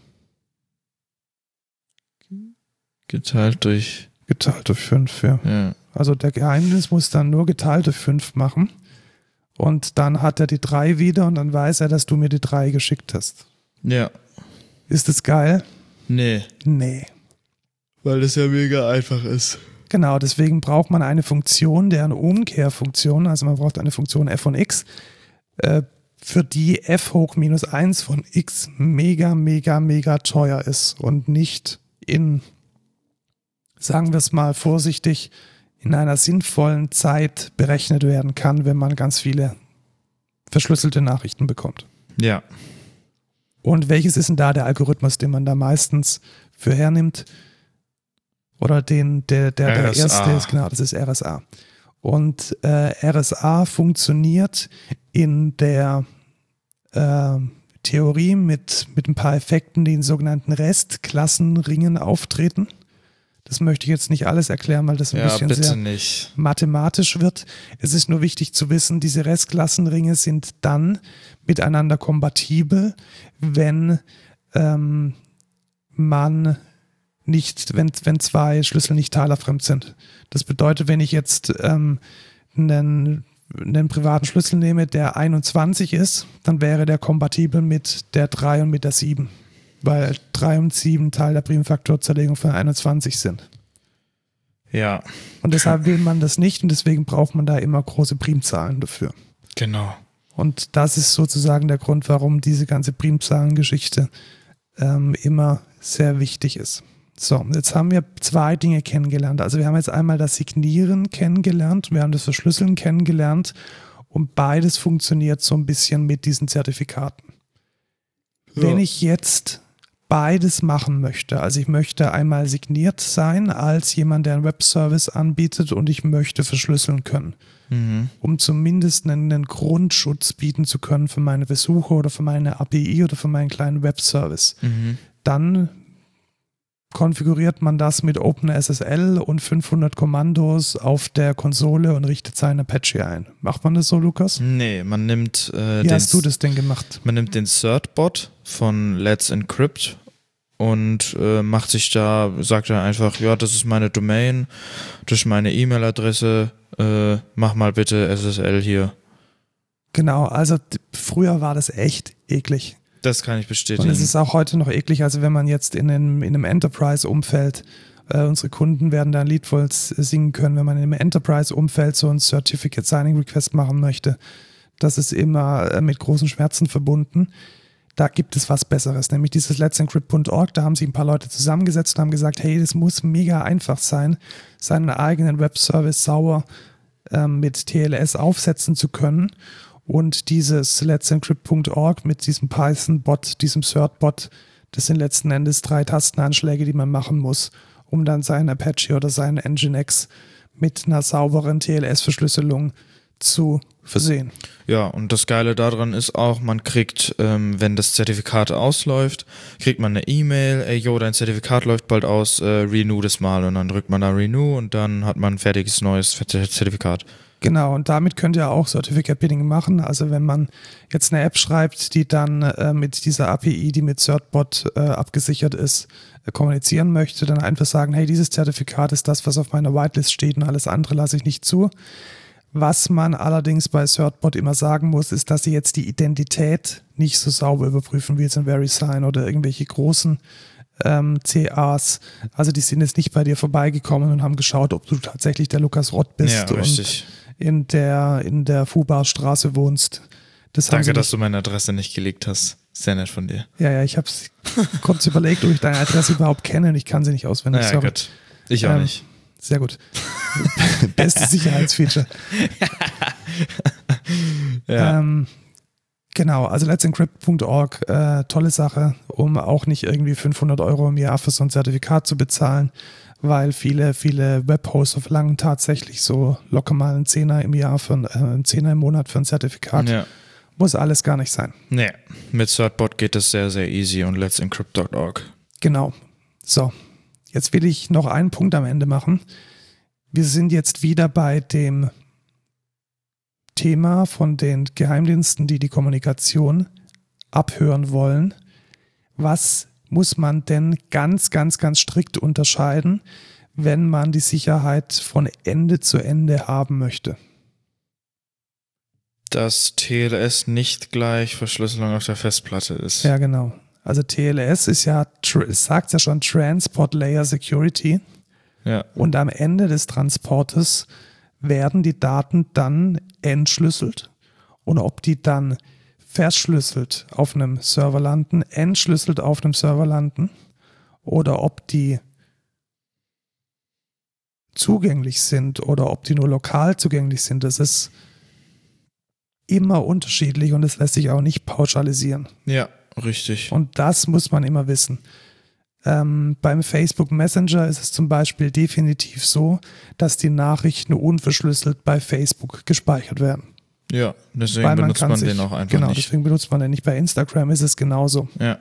Speaker 2: Geteilt durch,
Speaker 1: Geteilt durch fünf, ja.
Speaker 2: ja.
Speaker 1: Also der Geheimdienst muss dann nur geteilt durch fünf machen. Und dann hat er die drei wieder und dann weiß er, dass du mir die drei geschickt hast.
Speaker 2: Ja.
Speaker 1: Ist das geil?
Speaker 2: Nee.
Speaker 1: Nee.
Speaker 2: Weil das ja mega einfach ist.
Speaker 1: Genau, deswegen braucht man eine Funktion, deren Umkehrfunktion, also man braucht eine Funktion f von x, äh, für die f hoch minus eins von x mega, mega, mega teuer ist und nicht in, sagen wir es mal vorsichtig, in einer sinnvollen Zeit berechnet werden kann, wenn man ganz viele verschlüsselte Nachrichten bekommt.
Speaker 2: Ja.
Speaker 1: Und welches ist denn da der Algorithmus, den man da meistens für hernimmt? Oder den, der, der, der
Speaker 2: R S A.
Speaker 1: erste ist, genau, das ist R S A. Und äh, R S A funktioniert in der äh, Theorie mit, mit ein paar Effekten, die in sogenannten Restklassenringen auftreten. Das möchte ich jetzt nicht alles erklären, weil das ein
Speaker 2: Ja,
Speaker 1: bisschen
Speaker 2: bitte
Speaker 1: sehr
Speaker 2: nicht.
Speaker 1: mathematisch wird. Es ist nur wichtig zu wissen, diese Restklassenringe sind dann miteinander kompatibel, wenn ähm, man nicht, wenn, wenn zwei Schlüssel nicht teilerfremd sind. Das bedeutet, wenn ich jetzt ähm, einen, einen privaten Schlüssel nehme, der einundzwanzig ist, dann wäre der kompatibel mit der drei und mit der sieben. Weil drei und sieben Teil der Primfaktorzerlegung von einundzwanzig sind.
Speaker 2: Ja.
Speaker 1: Und deshalb will man das nicht und deswegen braucht man da immer große Primzahlen dafür.
Speaker 2: Genau.
Speaker 1: Und das ist sozusagen der Grund, warum diese ganze Primzahlengeschichte ähm, immer sehr wichtig ist. So, jetzt haben wir zwei Dinge kennengelernt. Also wir haben jetzt einmal das Signieren kennengelernt, wir haben das Verschlüsseln kennengelernt und beides funktioniert so ein bisschen mit diesen Zertifikaten.
Speaker 2: Ja.
Speaker 1: Wenn ich jetzt beides machen möchte, also ich möchte einmal signiert sein als jemand, der einen Webservice anbietet und ich möchte verschlüsseln können,
Speaker 2: Mhm.
Speaker 1: um zumindest einen, einen Grundschutz bieten zu können für meine Besucher oder für meine A P I oder für meinen kleinen Webservice.
Speaker 2: Mhm.
Speaker 1: Dann konfiguriert man das mit OpenSSL und fünfhundert Kommandos auf der Konsole und richtet seinen Apache ein. Macht man das so, Lukas?
Speaker 2: Nee, man nimmt äh,
Speaker 1: Wie
Speaker 2: den,
Speaker 1: hast du das denn gemacht?
Speaker 2: man nimmt den Certbot von Let's Encrypt und äh, macht sich da, sagt er einfach, ja, das ist meine Domain, das ist meine E-Mail-Adresse, äh, mach mal bitte S S L hier.
Speaker 1: Genau, also d- früher war das echt eklig.
Speaker 2: Das kann ich bestätigen.
Speaker 1: Und es ist auch heute noch eklig, also wenn man jetzt in einem, in einem Enterprise-Umfeld Äh, unsere Kunden werden da ein Lied voll singen können, wenn man im Enterprise-Umfeld so ein Certificate Signing Request machen möchte. Das ist immer äh, mit großen Schmerzen verbunden. Da gibt es was Besseres, nämlich dieses let's encrypt Punkt org. Da haben sich ein paar Leute zusammengesetzt und haben gesagt, hey, das muss mega einfach sein, seinen eigenen Webservice sauber ähm, mit T L S aufsetzen zu können. Und dieses let's encrypt Punkt org mit diesem Python-Bot, diesem Cert-Bot, das sind letzten Endes drei Tastenanschläge, die man machen muss, um dann seinen Apache oder seinen Nginx mit einer sauberen T L S-Verschlüsselung zu versehen.
Speaker 2: Ja, und das Geile daran ist auch, man kriegt, ähm, wenn das Zertifikat ausläuft, kriegt man eine E-Mail, ey, yo, dein Zertifikat läuft bald aus, äh, renew das mal, und dann drückt man da Renew und dann hat man ein fertiges neues Zertifikat.
Speaker 1: Genau, und damit könnt ihr auch Certificate Bidding machen. Also wenn man jetzt eine App schreibt, die dann äh, mit dieser A P I, die mit Certbot äh, abgesichert ist, äh, kommunizieren möchte, dann einfach sagen, hey, dieses Zertifikat ist das, was auf meiner Whitelist steht und alles andere lasse ich nicht zu. Was man allerdings bei Certbot immer sagen muss, ist, dass sie jetzt die Identität nicht so sauber überprüfen wie jetzt ein VeriSign oder irgendwelche großen ähm, C As. Also die sind jetzt nicht bei dir vorbeigekommen und haben geschaut, ob du tatsächlich der Lukas Rott bist
Speaker 2: Ja, richtig.
Speaker 1: und in der, in der Fuhrbarstraße wohnst. Das
Speaker 2: Danke, dass du meine Adresse nicht gelegt hast. Sehr nett von dir.
Speaker 1: Ja, ja, ich habe kurz überlegt, ob ich deine Adresse überhaupt kenne und ich kann sie nicht auswendig.
Speaker 2: Ja, gut. Ich auch ähm, nicht.
Speaker 1: Sehr gut. Bestes Sicherheitsfeature.
Speaker 2: ja.
Speaker 1: ähm, genau, also let's encrypt Punkt org, äh, tolle Sache, um auch nicht irgendwie fünfhundert Euro im Jahr für so ein Zertifikat zu bezahlen, weil viele, viele Webhoster verlangen tatsächlich so locker mal einen Zehner im Jahr, für ein, äh, einen Zehner im Monat für ein Zertifikat.
Speaker 2: Ja.
Speaker 1: Muss alles gar nicht sein.
Speaker 2: Nee, mit Certbot geht das sehr, sehr easy und let's encrypt Punkt org.
Speaker 1: Genau. So, jetzt will ich noch einen Punkt am Ende machen. Wir sind jetzt wieder bei dem Thema von den Geheimdiensten, die die Kommunikation abhören wollen. Was muss man denn ganz, ganz, ganz strikt unterscheiden, wenn man die Sicherheit von Ende zu Ende haben möchte?
Speaker 2: Dass T L S nicht gleich Verschlüsselung auf der Festplatte ist.
Speaker 1: Ja, genau. Also T L S ist ja, es sagt ja schon Transport Layer Security.
Speaker 2: Ja.
Speaker 1: Und am Ende des Transportes werden die Daten dann entschlüsselt. Und ob die dann verschlüsselt auf einem Server landen, entschlüsselt auf einem Server landen oder ob die zugänglich sind oder ob die nur lokal zugänglich sind, das ist immer unterschiedlich und das lässt sich auch nicht pauschalisieren.
Speaker 2: Ja, richtig.
Speaker 1: Und das muss man immer wissen. Ähm, beim Facebook Messenger ist es zum Beispiel definitiv so, dass die Nachrichten unverschlüsselt bei Facebook gespeichert werden.
Speaker 2: Ja, deswegen
Speaker 1: Weil man
Speaker 2: benutzt man
Speaker 1: sich,
Speaker 2: den auch einfach
Speaker 1: genau,
Speaker 2: nicht.
Speaker 1: deswegen benutzt man den nicht. Bei Instagram ist es genauso.
Speaker 2: Ja.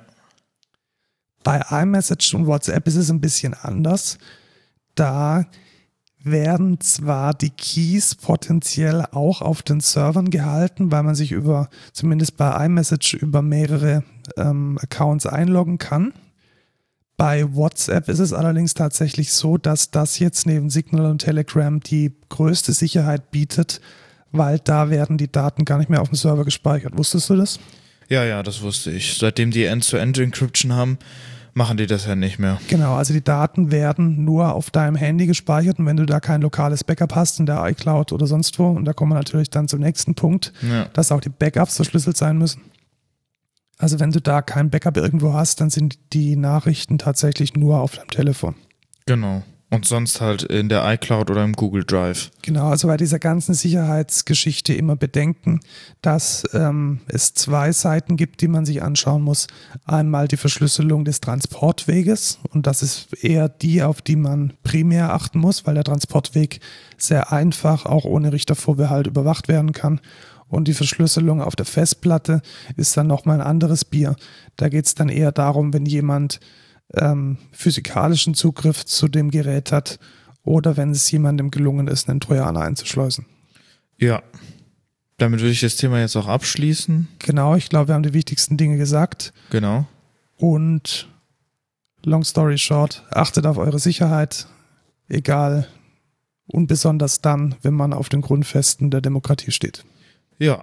Speaker 1: Bei iMessage und WhatsApp ist es ein bisschen anders. Da werden zwar die Keys potenziell auch auf den Servern gehalten, weil man sich über, zumindest bei iMessage, über mehrere ähm, Accounts einloggen kann. Bei WhatsApp ist es allerdings tatsächlich so, dass das jetzt neben Signal und Telegram die größte Sicherheit bietet, weil da werden die Daten gar nicht mehr auf dem Server gespeichert. Wusstest du das?
Speaker 2: Ja, ja, das wusste ich. Seitdem die End-to-End-Encryption haben, machen die das ja nicht mehr.
Speaker 1: Genau, also die Daten werden nur auf deinem Handy gespeichert und wenn du da kein lokales Backup hast in der iCloud oder sonst wo, und da kommen wir natürlich dann zum nächsten Punkt,
Speaker 2: Ja.
Speaker 1: dass auch die Backups verschlüsselt sein müssen. Also wenn du da kein Backup irgendwo hast, dann sind die Nachrichten tatsächlich nur auf deinem Telefon.
Speaker 2: Genau. Und sonst halt in der iCloud oder im Google Drive.
Speaker 1: Genau, also bei dieser ganzen Sicherheitsgeschichte immer bedenken, dass ähm, es zwei Seiten gibt, die man sich anschauen muss. Einmal die Verschlüsselung des Transportweges und das ist eher die, auf die man primär achten muss, weil der Transportweg sehr einfach, auch ohne Richtervorbehalt überwacht werden kann. Und die Verschlüsselung auf der Festplatte ist dann nochmal ein anderes Bier. Da geht es dann eher darum, wenn jemand ähm, physikalischen Zugriff zu dem Gerät hat oder wenn es jemandem gelungen ist, einen Trojaner einzuschleusen.
Speaker 2: Ja. Damit würde ich das Thema jetzt auch abschließen.
Speaker 1: Genau, ich glaube, wir haben die wichtigsten Dinge gesagt.
Speaker 2: Genau.
Speaker 1: Und long story short, achtet auf eure Sicherheit, egal und besonders dann, wenn man auf den Grundfesten der Demokratie steht.
Speaker 2: Ja.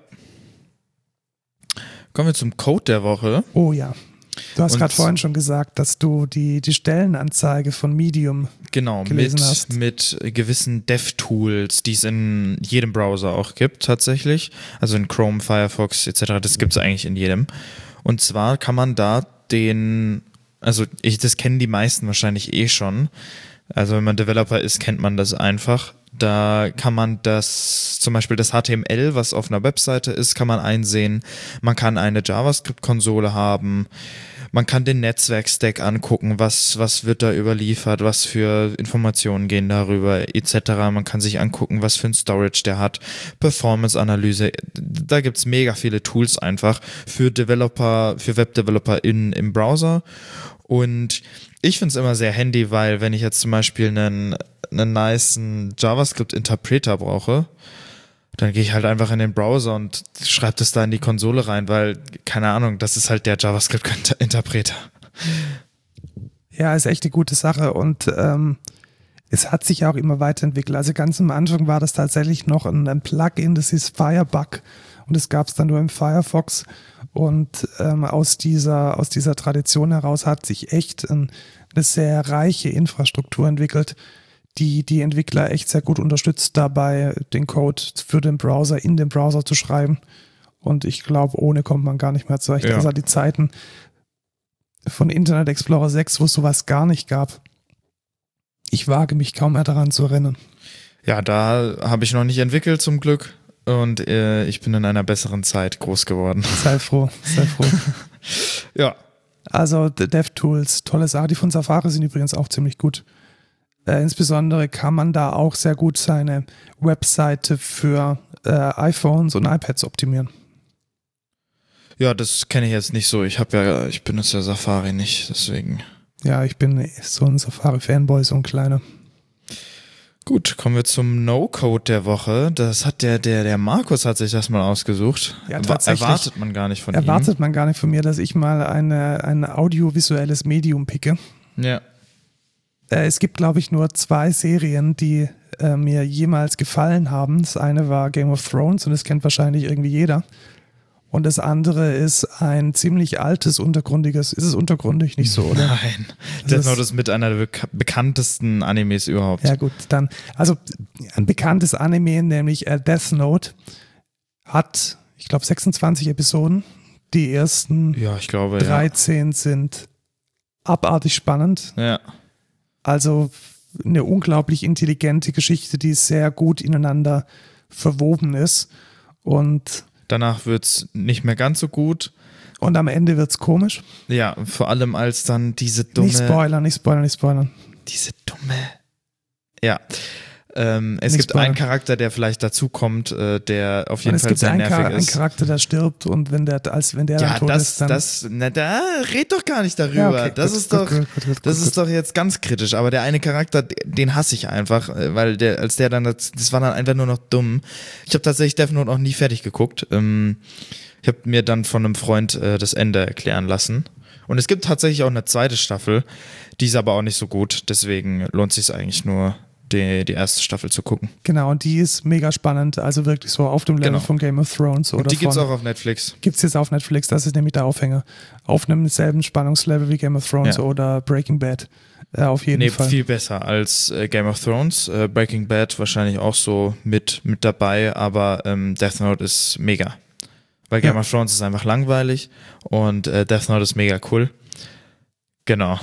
Speaker 2: Kommen wir zum Code der Woche.
Speaker 1: Oh ja. Du hast
Speaker 2: Und-
Speaker 1: gerade vorhin schon gesagt, dass du die, die Stellenanzeige von Medium
Speaker 2: Genau,
Speaker 1: gelesen
Speaker 2: mit,
Speaker 1: hast.
Speaker 2: mit gewissen Dev-Tools, die es in jedem Browser auch gibt tatsächlich. Also in Chrome, Firefox et cetera. Das gibt es eigentlich in jedem. Und zwar kann man da den, also ich, das kennen die meisten wahrscheinlich eh schon. Also wenn man Developer ist, kennt man das einfach. Da kann man das, zum Beispiel das H T M L, was auf einer Webseite ist, kann man einsehen. Man kann eine JavaScript-Konsole haben. Man kann den Netzwerk-Stack angucken, was, was wird da überliefert, was für Informationen gehen darüber et cetera. Man kann sich angucken, was für ein Storage der hat, Performance-Analyse. Da gibt's mega viele Tools einfach für Developer, für Webdeveloper in, im Browser. Und ich find's immer sehr handy, weil wenn ich jetzt zum Beispiel einen, einen nicen JavaScript-Interpreter brauche, dann gehe ich halt einfach in den Browser und schreibe das da in die Konsole rein, weil, keine Ahnung, das ist halt der JavaScript-Interpreter.
Speaker 1: Ja, ist echt eine gute Sache und ähm, es hat sich auch immer weiterentwickelt. Also ganz am Anfang war das tatsächlich noch ein, ein Plugin, das hieß Firebug und das gab es dann nur im Firefox und ähm, aus dieser, aus dieser Tradition heraus hat sich echt ein, eine sehr reiche Infrastruktur entwickelt, die die Entwickler echt sehr gut unterstützt, dabei den Code für den Browser in den Browser zu schreiben. Und ich glaube, ohne kommt man gar nicht mehr zurecht.
Speaker 2: Ja.
Speaker 1: Also die Zeiten von Internet Explorer sechs, wo es sowas gar nicht gab. Ich wage mich kaum mehr daran zu erinnern.
Speaker 2: Ja, da habe ich noch nicht entwickelt zum Glück und äh, ich bin in einer besseren Zeit groß geworden.
Speaker 1: Sei froh, sei froh.
Speaker 2: Ja.
Speaker 1: Also DevTools, tolle Sache. Die von Safari sind übrigens auch ziemlich gut. Äh, insbesondere kann man da auch sehr gut seine Webseite für äh, iPhones und iPads optimieren.
Speaker 2: Ja, das kenne ich jetzt nicht so. Ich habe ja, ich benutze ja Safari nicht, deswegen.
Speaker 1: Ja, ich bin so ein Safari-Fanboy, so ein kleiner.
Speaker 2: Gut, kommen wir zum No-Code der Woche. Das hat der, der, der Markus hat sich das mal ausgesucht.
Speaker 1: Ja, tatsächlich.
Speaker 2: Erwartet man gar nicht von
Speaker 1: Erwartet
Speaker 2: ihm.
Speaker 1: Erwartet man gar nicht von mir, dass ich mal eine, ein audiovisuelles Medium picke.
Speaker 2: Ja.
Speaker 1: Es gibt, glaube ich, nur zwei Serien, die äh, mir jemals gefallen haben. Das eine war Game of Thrones und das kennt wahrscheinlich irgendwie jeder. Und das andere ist ein ziemlich altes, untergründiges, ist es untergründig? Nicht so, oder?
Speaker 2: Nein, Death Note ist mit einer der bek- bekanntesten Animes überhaupt.
Speaker 1: Ja gut, dann, also ein bekanntes Anime, nämlich äh, Death Note, hat, ich glaube, sechsundzwanzig Episoden. Die ersten
Speaker 2: ja, ich glaube,
Speaker 1: dreizehn ja. sind abartig spannend.
Speaker 2: Ja.
Speaker 1: Also eine unglaublich intelligente Geschichte, die sehr gut ineinander verwoben ist. Und
Speaker 2: danach wird es nicht mehr ganz so gut.
Speaker 1: Und am Ende wird es komisch.
Speaker 2: Ja, vor allem als dann diese dumme...
Speaker 1: Nicht spoilern, nicht spoilern, nicht spoilern.
Speaker 2: Diese dumme... Ja. Ähm, es
Speaker 1: nicht
Speaker 2: gibt
Speaker 1: spoilern.
Speaker 2: einen Charakter, der vielleicht dazukommt, äh, der auf jeden
Speaker 1: und
Speaker 2: Fall sehr nervig
Speaker 1: Char-
Speaker 2: ist.
Speaker 1: Es gibt einen Charakter, der stirbt und wenn der, als wenn der
Speaker 2: ja,
Speaker 1: dann tot
Speaker 2: das,
Speaker 1: ist, dann...
Speaker 2: das, na, da red doch gar nicht darüber.
Speaker 1: Ja, okay,
Speaker 2: das
Speaker 1: gut,
Speaker 2: ist
Speaker 1: gut,
Speaker 2: doch,
Speaker 1: gut, gut, gut,
Speaker 2: das
Speaker 1: gut,
Speaker 2: ist doch jetzt ganz kritisch. Aber der eine Charakter, den hasse ich einfach, weil der, als der dann, das, das war dann einfach nur noch dumm. Ich habe tatsächlich Death Note noch nie fertig geguckt. Ähm, ich habe mir dann von einem Freund äh, das Ende erklären lassen. Und es gibt tatsächlich auch eine zweite Staffel, die ist aber auch nicht so gut. Deswegen lohnt es sich eigentlich nur, die, die erste Staffel zu gucken.
Speaker 1: Genau, und die ist mega spannend, also wirklich so auf dem Level
Speaker 2: Genau.
Speaker 1: von Game of Thrones. Oder
Speaker 2: Und die gibt's
Speaker 1: von,
Speaker 2: auch auf Netflix.
Speaker 1: Gibt's jetzt auf Netflix, das ist nämlich der Aufhänger. Auf einem selben Spannungslevel wie Game of Thrones
Speaker 2: Ja.
Speaker 1: oder Breaking Bad. Äh, auf jeden
Speaker 2: Nee,
Speaker 1: Fall.
Speaker 2: viel besser als äh, Game of Thrones. Äh, Breaking Bad wahrscheinlich auch so mit, mit dabei, aber ähm, Death Note ist mega. Weil Game
Speaker 1: Ja.
Speaker 2: of Thrones ist einfach langweilig und äh, Death Note ist mega cool. Genau.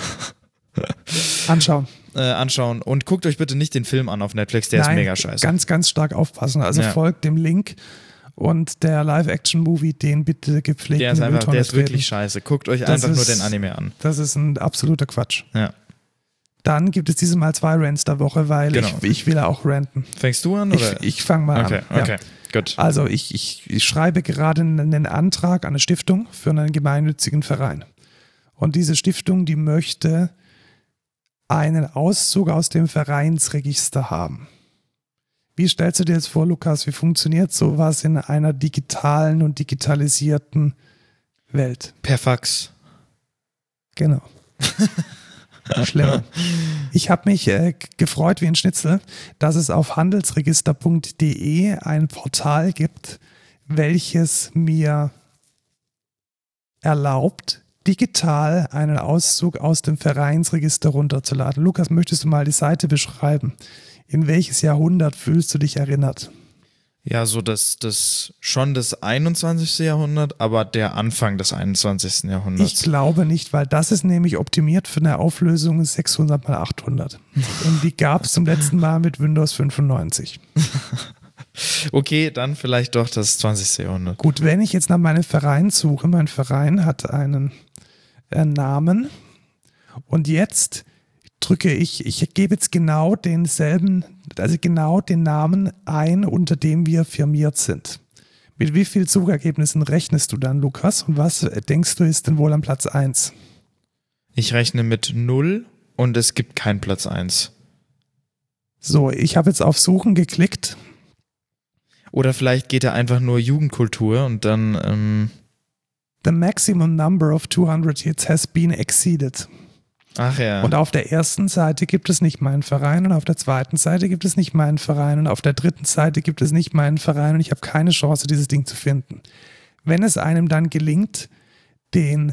Speaker 1: Anschauen.
Speaker 2: Äh, anschauen und guckt euch bitte nicht den Film an auf Netflix, der
Speaker 1: Nein,
Speaker 2: ist mega scheiße.
Speaker 1: Ganz, ganz stark aufpassen. Also
Speaker 2: Ja.
Speaker 1: folgt dem Link und der Live-Action-Movie, den bitte gepflegt
Speaker 2: der ist
Speaker 1: in die
Speaker 2: einfach,
Speaker 1: Mülltonne
Speaker 2: der ist
Speaker 1: treten.
Speaker 2: wirklich scheiße. Guckt euch
Speaker 1: Das
Speaker 2: einfach nur
Speaker 1: ist-
Speaker 2: den Anime an.
Speaker 1: Das ist ein absoluter Quatsch.
Speaker 2: Ja.
Speaker 1: Dann gibt es dieses Mal zwei Rants der Woche, weil
Speaker 2: Genau.
Speaker 1: ich, ich will auch ranten.
Speaker 2: Fängst du an?
Speaker 1: Ich,
Speaker 2: Oder?
Speaker 1: ich fange mal
Speaker 2: okay,
Speaker 1: an. Ja.
Speaker 2: okay, gut.
Speaker 1: Also ich, ich, ich schreibe gerade einen Antrag an eine Stiftung für einen gemeinnützigen Verein. Und diese Stiftung, die möchte einen Auszug aus dem Vereinsregister haben. Wie stellst du dir jetzt vor, Lukas, wie funktioniert sowas in einer digitalen und digitalisierten Welt?
Speaker 2: Per Fax.
Speaker 1: Genau. Schlimm. Ich habe mich äh, gefreut wie ein Schnitzel, dass es auf handelsregister punkt de ein Portal gibt, welches mir erlaubt, digital einen Auszug aus dem Vereinsregister runterzuladen. Lukas, möchtest du mal die Seite beschreiben? In welches Jahrhundert fühlst du dich erinnert?
Speaker 2: Ja, so das, das schon das einundzwanzigste. Jahrhundert, aber der Anfang des einundzwanzigsten. Jahrhunderts.
Speaker 1: Ich glaube nicht, weil das ist nämlich optimiert für eine Auflösung sechshundert mal achthundert. Und die gab es zum letzten Mal mit Windows fünfundneunzig.
Speaker 2: Okay, dann vielleicht doch das zwanzigste. Jahrhundert.
Speaker 1: Gut, wenn ich jetzt nach meinem Verein suche, mein Verein hat einen äh, Namen und jetzt drücke ich, ich gebe jetzt genau denselben, also genau den Namen ein, unter dem wir firmiert sind. Mit wie vielen Suchergebnissen rechnest du dann, Lukas? Und was denkst du ist denn wohl am Platz eins?
Speaker 2: Ich rechne mit null und es gibt keinen Platz eins.
Speaker 1: So, ich habe jetzt auf Suchen geklickt.
Speaker 2: Oder vielleicht geht er einfach nur Jugendkultur und dann... Ähm
Speaker 1: The maximum number of two hundred hits has been exceeded.
Speaker 2: Ach ja.
Speaker 1: Und auf der ersten Seite gibt es nicht meinen Verein und auf der zweiten Seite gibt es nicht meinen Verein und auf der dritten Seite gibt es nicht meinen Verein und ich habe keine Chance, dieses Ding zu finden. Wenn es einem dann gelingt, den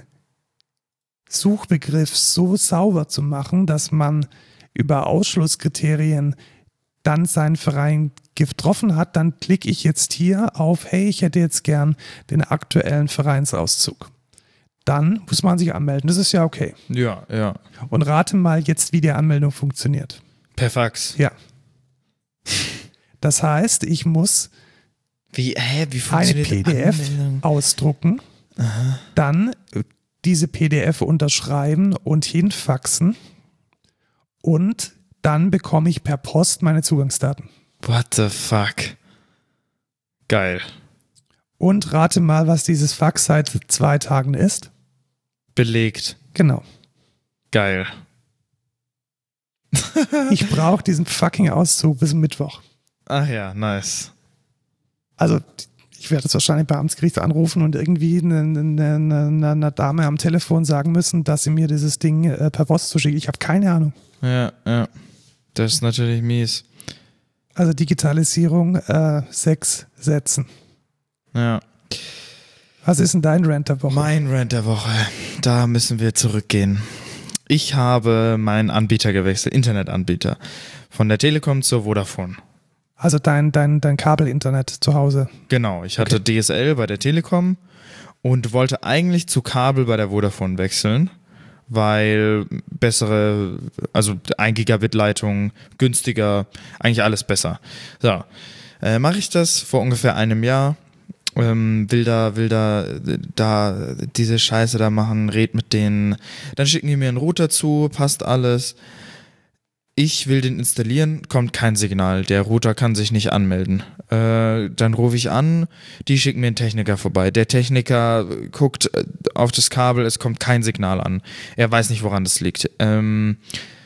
Speaker 1: Suchbegriff so sauber zu machen, dass man über Ausschlusskriterien dann seinen Verein getroffen hat, dann klicke ich jetzt hier auf, hey, ich hätte jetzt gern den aktuellen Vereinsauszug. Dann muss man sich anmelden. Das ist ja okay.
Speaker 2: Ja, ja.
Speaker 1: Und rate mal jetzt, wie die Anmeldung funktioniert.
Speaker 2: Per Fax.
Speaker 1: Ja. Das heißt, ich muss
Speaker 2: wie, hä, wie
Speaker 1: eine
Speaker 2: funktioniert
Speaker 1: P D F
Speaker 2: Anmeldung?
Speaker 1: ausdrucken,
Speaker 2: Aha.
Speaker 1: dann diese P D F unterschreiben und hinfaxen und dann bekomme ich per Post meine Zugangsdaten.
Speaker 2: What the fuck? Geil.
Speaker 1: Und rate mal, was dieses Fax seit zwei Tagen ist.
Speaker 2: Belegt.
Speaker 1: Genau.
Speaker 2: Geil.
Speaker 1: Ich brauche diesen fucking Auszug bis Mittwoch.
Speaker 2: Ach ja, nice.
Speaker 1: Also ich werde jetzt wahrscheinlich beim Amtsgericht anrufen und irgendwie einer eine, eine, eine Dame am Telefon sagen müssen, dass sie mir dieses Ding äh, per Post zuschickt. Ich habe keine Ahnung.
Speaker 2: Ja, ja. Das ist natürlich mies.
Speaker 1: Also Digitalisierung, äh, sechs Sätzen.
Speaker 2: Ja.
Speaker 1: Was ist denn dein Rant der Woche?
Speaker 2: Mein Rant der Woche. Da müssen wir zurückgehen. Ich habe meinen Anbieter gewechselt, Internetanbieter. Von der Telekom zur Vodafone.
Speaker 1: Also dein, dein, dein Kabelinternet zu Hause.
Speaker 2: Genau, ich hatte okay. D S L bei der Telekom und wollte eigentlich zu Kabel bei der Vodafone wechseln, weil bessere, also ein Gigabit Leitung, günstiger, eigentlich alles besser. So, äh, mache ich das vor ungefähr einem Jahr. Ähm, will da, will da, da diese Scheiße da machen, red mit denen, dann schicken die mir einen Router zu, passt alles. Ich will den installieren, kommt kein Signal, der Router kann sich nicht anmelden. Äh, dann rufe ich an, die schicken mir einen Techniker vorbei. Der Techniker guckt auf das Kabel, es kommt kein Signal an. Er weiß nicht, woran das liegt. Ähm,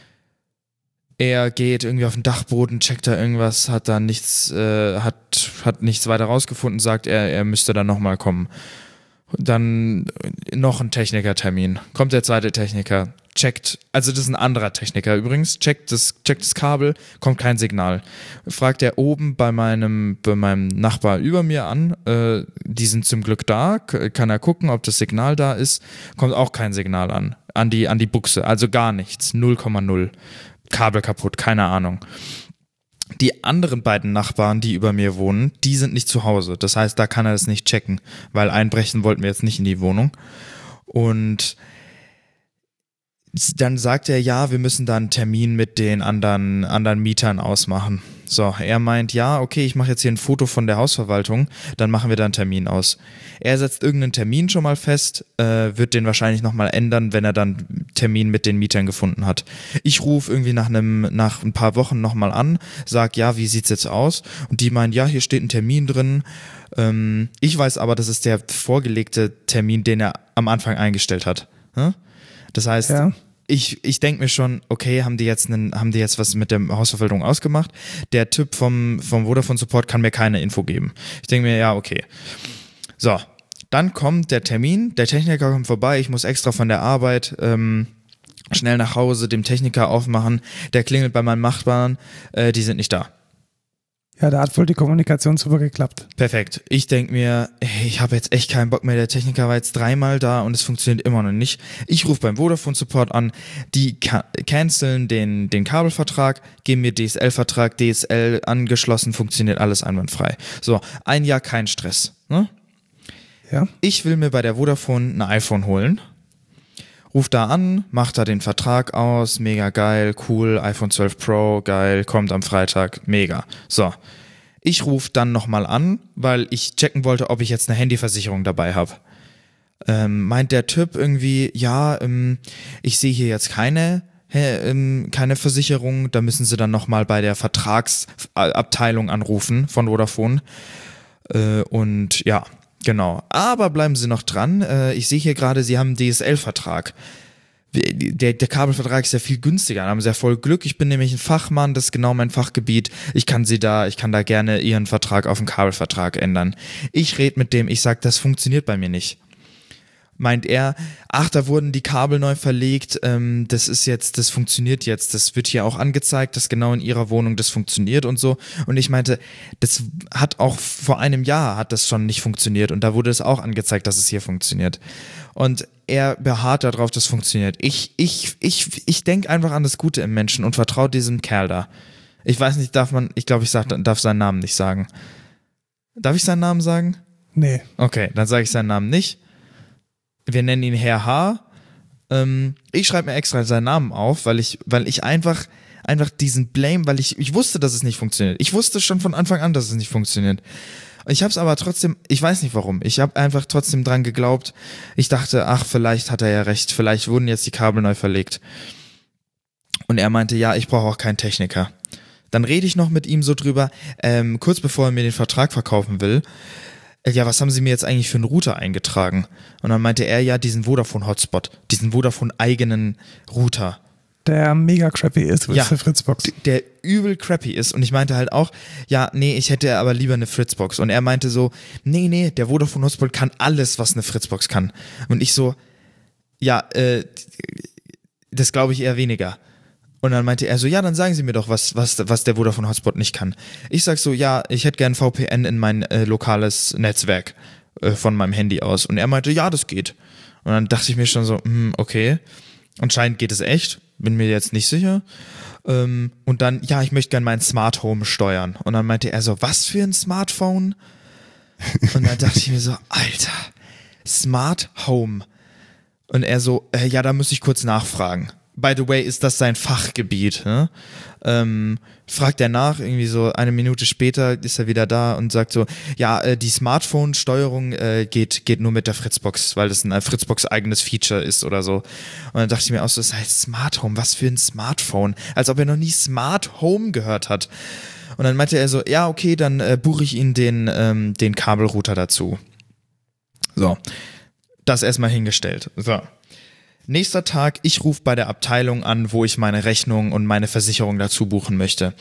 Speaker 2: Er geht irgendwie auf den Dachboden, checkt da irgendwas, hat da nichts, äh, hat, hat nichts weiter rausgefunden, sagt er, er müsste dann nochmal kommen. Dann noch ein Technikertermin. Kommt der zweite Techniker, checkt, also das ist ein anderer Techniker übrigens, checkt das, checkt das Kabel, kommt kein Signal. Fragt er oben bei meinem, bei meinem Nachbar über mir an, äh, die sind zum Glück da, kann er gucken, ob das Signal da ist, kommt auch kein Signal an, an die, an die Buchse, also gar nichts, null Komma null. Kabel kaputt, keine Ahnung. Die anderen beiden Nachbarn, die über mir wohnen, die sind nicht zu Hause. Das heißt, da kann er das nicht checken, weil einbrechen wollten wir jetzt nicht in die Wohnung. Und dann sagt er, ja, wir müssen da einen Termin mit den anderen, anderen Mietern ausmachen. So, er meint, ja, okay, ich mache jetzt hier ein Foto von der Hausverwaltung, dann machen wir da einen Termin aus. Er setzt irgendeinen Termin schon mal fest, äh, wird den wahrscheinlich nochmal ändern, wenn er dann einen Termin mit den Mietern gefunden hat. Ich rufe irgendwie nach einem, nach ein paar Wochen nochmal an, sag, ja, wie sieht's jetzt aus? Und die meinen, ja, hier steht ein Termin drin. Ähm, ich weiß aber, das ist der vorgelegte Termin, den er am Anfang eingestellt hat. Hm? Das heißt, ja. ich, ich denke mir schon, okay, haben die jetzt einen, haben die jetzt was mit der Hausverwaltung ausgemacht? Der Typ vom, vom Vodafone Support kann mir keine Info geben. Ich denke mir, ja, okay. So, dann kommt der Termin, der Techniker kommt vorbei, ich muss extra von der Arbeit ähm, schnell nach Hause, dem Techniker aufmachen, der klingelt bei meinen Nachbarn, äh, die sind nicht da.
Speaker 1: Ja, da hat wohl die Kommunikation super geklappt.
Speaker 2: Perfekt. Ich denke mir, ey, ich habe jetzt echt keinen Bock mehr. Der Techniker war jetzt dreimal da und es funktioniert immer noch nicht. Ich rufe beim Vodafone Support an, die ca- canceln den, den Kabelvertrag, geben mir D S L-Vertrag, D S L angeschlossen, funktioniert alles einwandfrei. So, ein Jahr kein Stress. Ne?
Speaker 1: Ja.
Speaker 2: Ich will mir bei der Vodafone ein iPhone holen. Ruf da an, mach da den Vertrag aus, mega geil, cool, iPhone zwölf Pro, geil, kommt am Freitag, mega. So, ich rufe dann nochmal an, weil ich checken wollte, ob ich jetzt eine Handyversicherung dabei habe. Ähm, meint der Typ irgendwie, ja, ähm, ich sehe hier jetzt keine, äh, ähm, keine Versicherung, da müssen Sie dann nochmal bei der Vertragsabteilung anrufen von Vodafone. Äh, und ja, genau. Aber bleiben Sie noch dran. Äh, ich sehe hier gerade, Sie haben einen D S L-Vertrag. Der, der Kabelvertrag ist ja viel günstiger. Da haben Sie ja voll Glück. Ich bin nämlich ein Fachmann, das ist genau mein Fachgebiet. Ich kann Sie da, ich kann da gerne Ihren Vertrag auf einen Kabelvertrag ändern. Ich rede mit dem, ich sage, das funktioniert bei mir nicht. Meint er, ach, da wurden die Kabel neu verlegt, ähm, das ist jetzt, das funktioniert jetzt, das wird hier auch angezeigt, dass genau in ihrer Wohnung das funktioniert und so. Und ich meinte, das hat auch vor einem Jahr hat das schon nicht funktioniert und da wurde es auch angezeigt, dass es hier funktioniert. Und er beharrt darauf, dass es funktioniert. Ich, ich, ich, ich denke einfach an das Gute im Menschen und vertraue diesem Kerl da. Ich weiß nicht, darf man, ich glaube, ich sag, darf seinen Namen nicht sagen. Darf ich seinen Namen sagen?
Speaker 1: Nee.
Speaker 2: Okay, dann sage ich seinen Namen nicht. Wir nennen ihn Herr H. Ähm, ich schreibe mir extra seinen Namen auf, weil ich, weil ich einfach, einfach diesen Blame, weil ich, ich wusste, dass es nicht funktioniert. Ich wusste schon von Anfang an, dass es nicht funktioniert. Ich habe es aber trotzdem, ich weiß nicht warum, ich habe einfach trotzdem dran geglaubt. Ich dachte, ach, vielleicht hat er ja recht, vielleicht wurden jetzt die Kabel neu verlegt. Und er meinte, ja, ich brauche auch keinen Techniker. Dann rede ich noch mit ihm so drüber, ähm, kurz bevor er mir den Vertrag verkaufen will. Ja, was haben Sie mir jetzt eigentlich für einen Router eingetragen? Und dann meinte er, ja, diesen Vodafone-Hotspot, diesen Vodafone-eigenen Router.
Speaker 1: Der mega crappy ist mit
Speaker 2: ja,
Speaker 1: der Fritzbox.
Speaker 2: Der übel crappy ist. Und ich meinte halt auch, ja, nee, ich hätte aber lieber eine Fritzbox. Und er meinte so, nee, nee, der Vodafone-Hotspot kann alles, was eine Fritzbox kann. Und ich so, ja, äh, das glaube ich eher weniger. Und dann meinte er so, ja, dann sagen Sie mir doch, was, was, was der Vodafone Hotspot nicht kann. Ich sag so, ja, ich hätte gern V P N in mein äh, lokales Netzwerk äh, von meinem Handy aus. Und er meinte, ja, das geht. Und dann dachte ich mir schon so, hm, okay, anscheinend geht es echt, bin mir jetzt nicht sicher. Ähm, und dann, ja, ich möchte gern mein Smart Home steuern. Und dann meinte er so, was für ein Smartphone? Und dann dachte ich mir so, Alter, Smart Home. Und er so, äh, ja, da muss ich kurz nachfragen. By the way, ist das sein Fachgebiet. Ne? Ähm, fragt er nach, irgendwie so eine Minute später ist er wieder da und sagt so, ja, äh, die Smartphone-Steuerung äh, geht, geht nur mit der Fritzbox, weil das ein Fritzbox eigenes Feature ist oder so. Und dann dachte ich mir auch so, das heißt Smart Home, was für ein Smartphone? Als ob er noch nie Smart Home gehört hat. Und dann meinte er so, ja, okay, dann äh, buche ich Ihnen den, ähm, den Kabelrouter dazu. So, das erstmal hingestellt. So. Nächster Tag, ich rufe bei der Abteilung an, wo ich meine Rechnung und meine Versicherung dazu buchen möchte.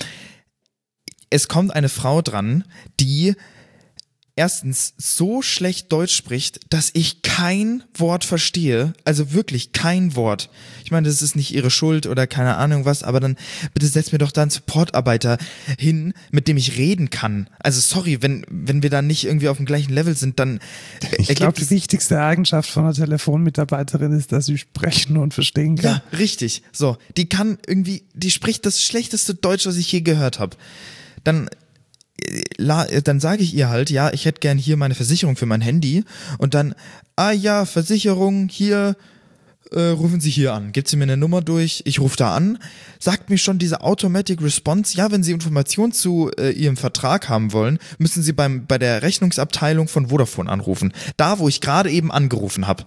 Speaker 2: Es kommt eine Frau dran, die erstens so schlecht Deutsch spricht, dass ich kein Wort verstehe, also wirklich kein Wort. Ich meine, das ist nicht ihre Schuld oder keine Ahnung was, aber dann bitte setz mir doch da einen Supportarbeiter hin, mit dem ich reden kann. Also sorry, wenn wenn wir da nicht irgendwie auf dem gleichen Level sind, dann
Speaker 1: Ich glaube, die wichtigste Eigenschaft von einer Telefonmitarbeiterin ist, dass sie sprechen und verstehen kann.
Speaker 2: Ja, richtig. So, die kann irgendwie, die spricht das schlechteste Deutsch, was ich je gehört habe. Dann dann sage ich ihr halt, ja, ich hätte gern hier meine Versicherung für mein Handy und dann, ah ja, Versicherung, hier, äh, rufen Sie hier an, gibt sie mir eine Nummer durch, ich rufe da an, sagt mir schon diese Automatic Response, ja, wenn Sie Informationen zu äh, Ihrem Vertrag haben wollen, müssen Sie beim, bei der Rechnungsabteilung von Vodafone anrufen, da, wo ich gerade eben angerufen habe.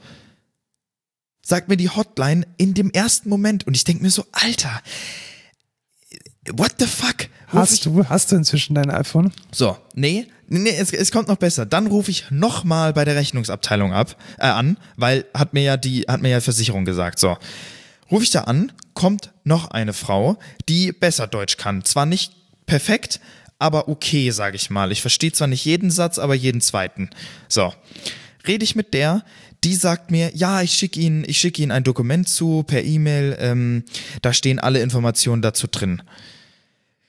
Speaker 2: Sagt mir die Hotline in dem ersten Moment und ich denke mir so, Alter, what the fuck?
Speaker 1: Hast du, hast du inzwischen dein iPhone?
Speaker 2: So, nee, nee, es, es kommt noch besser. Dann rufe ich nochmal bei der Rechnungsabteilung ab, äh, an, weil hat mir ja die, hat mir ja Versicherung gesagt. So, rufe ich da an, kommt noch eine Frau, die besser Deutsch kann. Zwar nicht perfekt, aber okay, sage ich mal. Ich verstehe zwar nicht jeden Satz, aber jeden zweiten. So, rede ich mit der. Die sagt mir, ja, ich schicke Ihnen, ich schicke Ihnen ein Dokument zu per E-Mail. Ähm, da stehen alle Informationen dazu drin.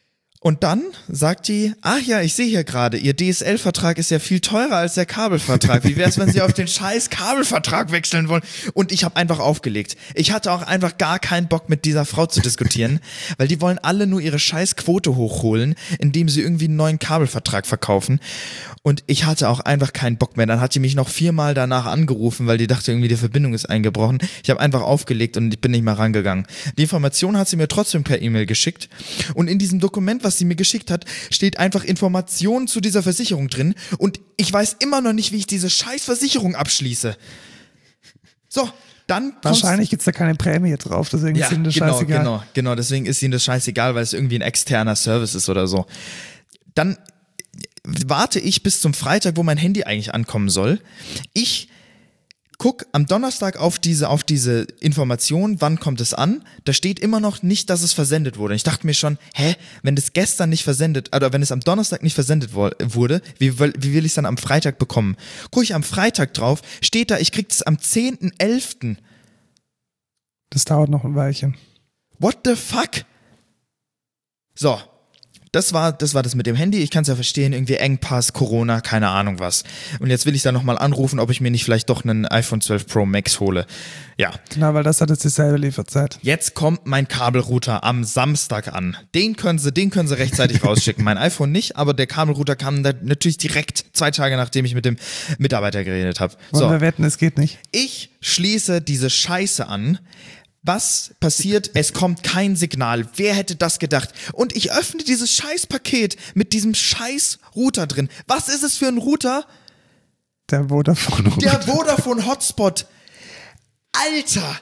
Speaker 2: Und dann sagt die, ach ja, ich sehe hier gerade, Ihr D S L-Vertrag ist ja viel teurer als der Kabelvertrag. Wie wär's, wenn Sie auf den scheiß Kabelvertrag wechseln wollen? Und ich habe einfach aufgelegt. Ich hatte auch einfach gar keinen Bock, mit dieser Frau zu diskutieren, weil die wollen alle nur ihre scheiß Quote hochholen, indem sie irgendwie einen neuen Kabelvertrag verkaufen. Und ich hatte auch einfach keinen Bock mehr. Dann hat die mich noch viermal danach angerufen, weil die dachte, irgendwie die Verbindung ist eingebrochen. Ich habe einfach aufgelegt und ich bin nicht mehr rangegangen. Die Information hat sie mir trotzdem per E-Mail geschickt. Und in diesem Dokument, was sie mir geschickt hat, steht einfach Informationen zu dieser Versicherung drin. Und ich weiß immer noch nicht, wie ich diese scheiß Versicherung abschließe. So, dann
Speaker 1: wahrscheinlich gibt's da keine Prämie drauf, deswegen
Speaker 2: ja,
Speaker 1: ist ihnen das
Speaker 2: genau,
Speaker 1: scheißegal.
Speaker 2: Genau, genau, deswegen ist ihnen das scheißegal, weil es irgendwie ein externer Service ist oder so. Dann warte ich bis zum Freitag, wo mein Handy eigentlich ankommen soll. Ich guck am Donnerstag auf diese, auf diese Information, wann kommt es an. Da steht immer noch nicht, dass es versendet wurde. Ich dachte mir schon, hä, wenn das gestern nicht versendet, oder wenn es am Donnerstag nicht versendet wo, wurde, wie, wie will ich es dann am Freitag bekommen? Guck ich am Freitag drauf, steht da, ich krieg es am zehnten elften
Speaker 1: Das dauert noch ein Weilchen.
Speaker 2: What the fuck? So. Das war, das war das mit dem Handy. Ich kann es ja verstehen, irgendwie Engpass, Corona, keine Ahnung was. Und jetzt will ich da nochmal anrufen, ob ich mir nicht vielleicht doch einen iPhone zwölf Pro Max hole. Ja.
Speaker 1: Genau, weil das hat jetzt dieselbe Lieferzeit.
Speaker 2: Jetzt kommt mein Kabelrouter am Samstag an. Den können sie, den können sie rechtzeitig rausschicken. Mein iPhone nicht, aber der Kabelrouter kam da natürlich direkt zwei Tage, nachdem ich mit dem Mitarbeiter geredet habe.
Speaker 1: Wollen wir wetten, es geht nicht?
Speaker 2: Ich schließe diese Scheiße an. Was passiert? Es kommt kein Signal. Wer hätte das gedacht? Und ich öffne dieses Scheißpaket mit diesem scheiß Router drin. Was ist es für ein Router?
Speaker 1: Der Vodafone Router.
Speaker 2: Der Vodafone Hotspot. Alter.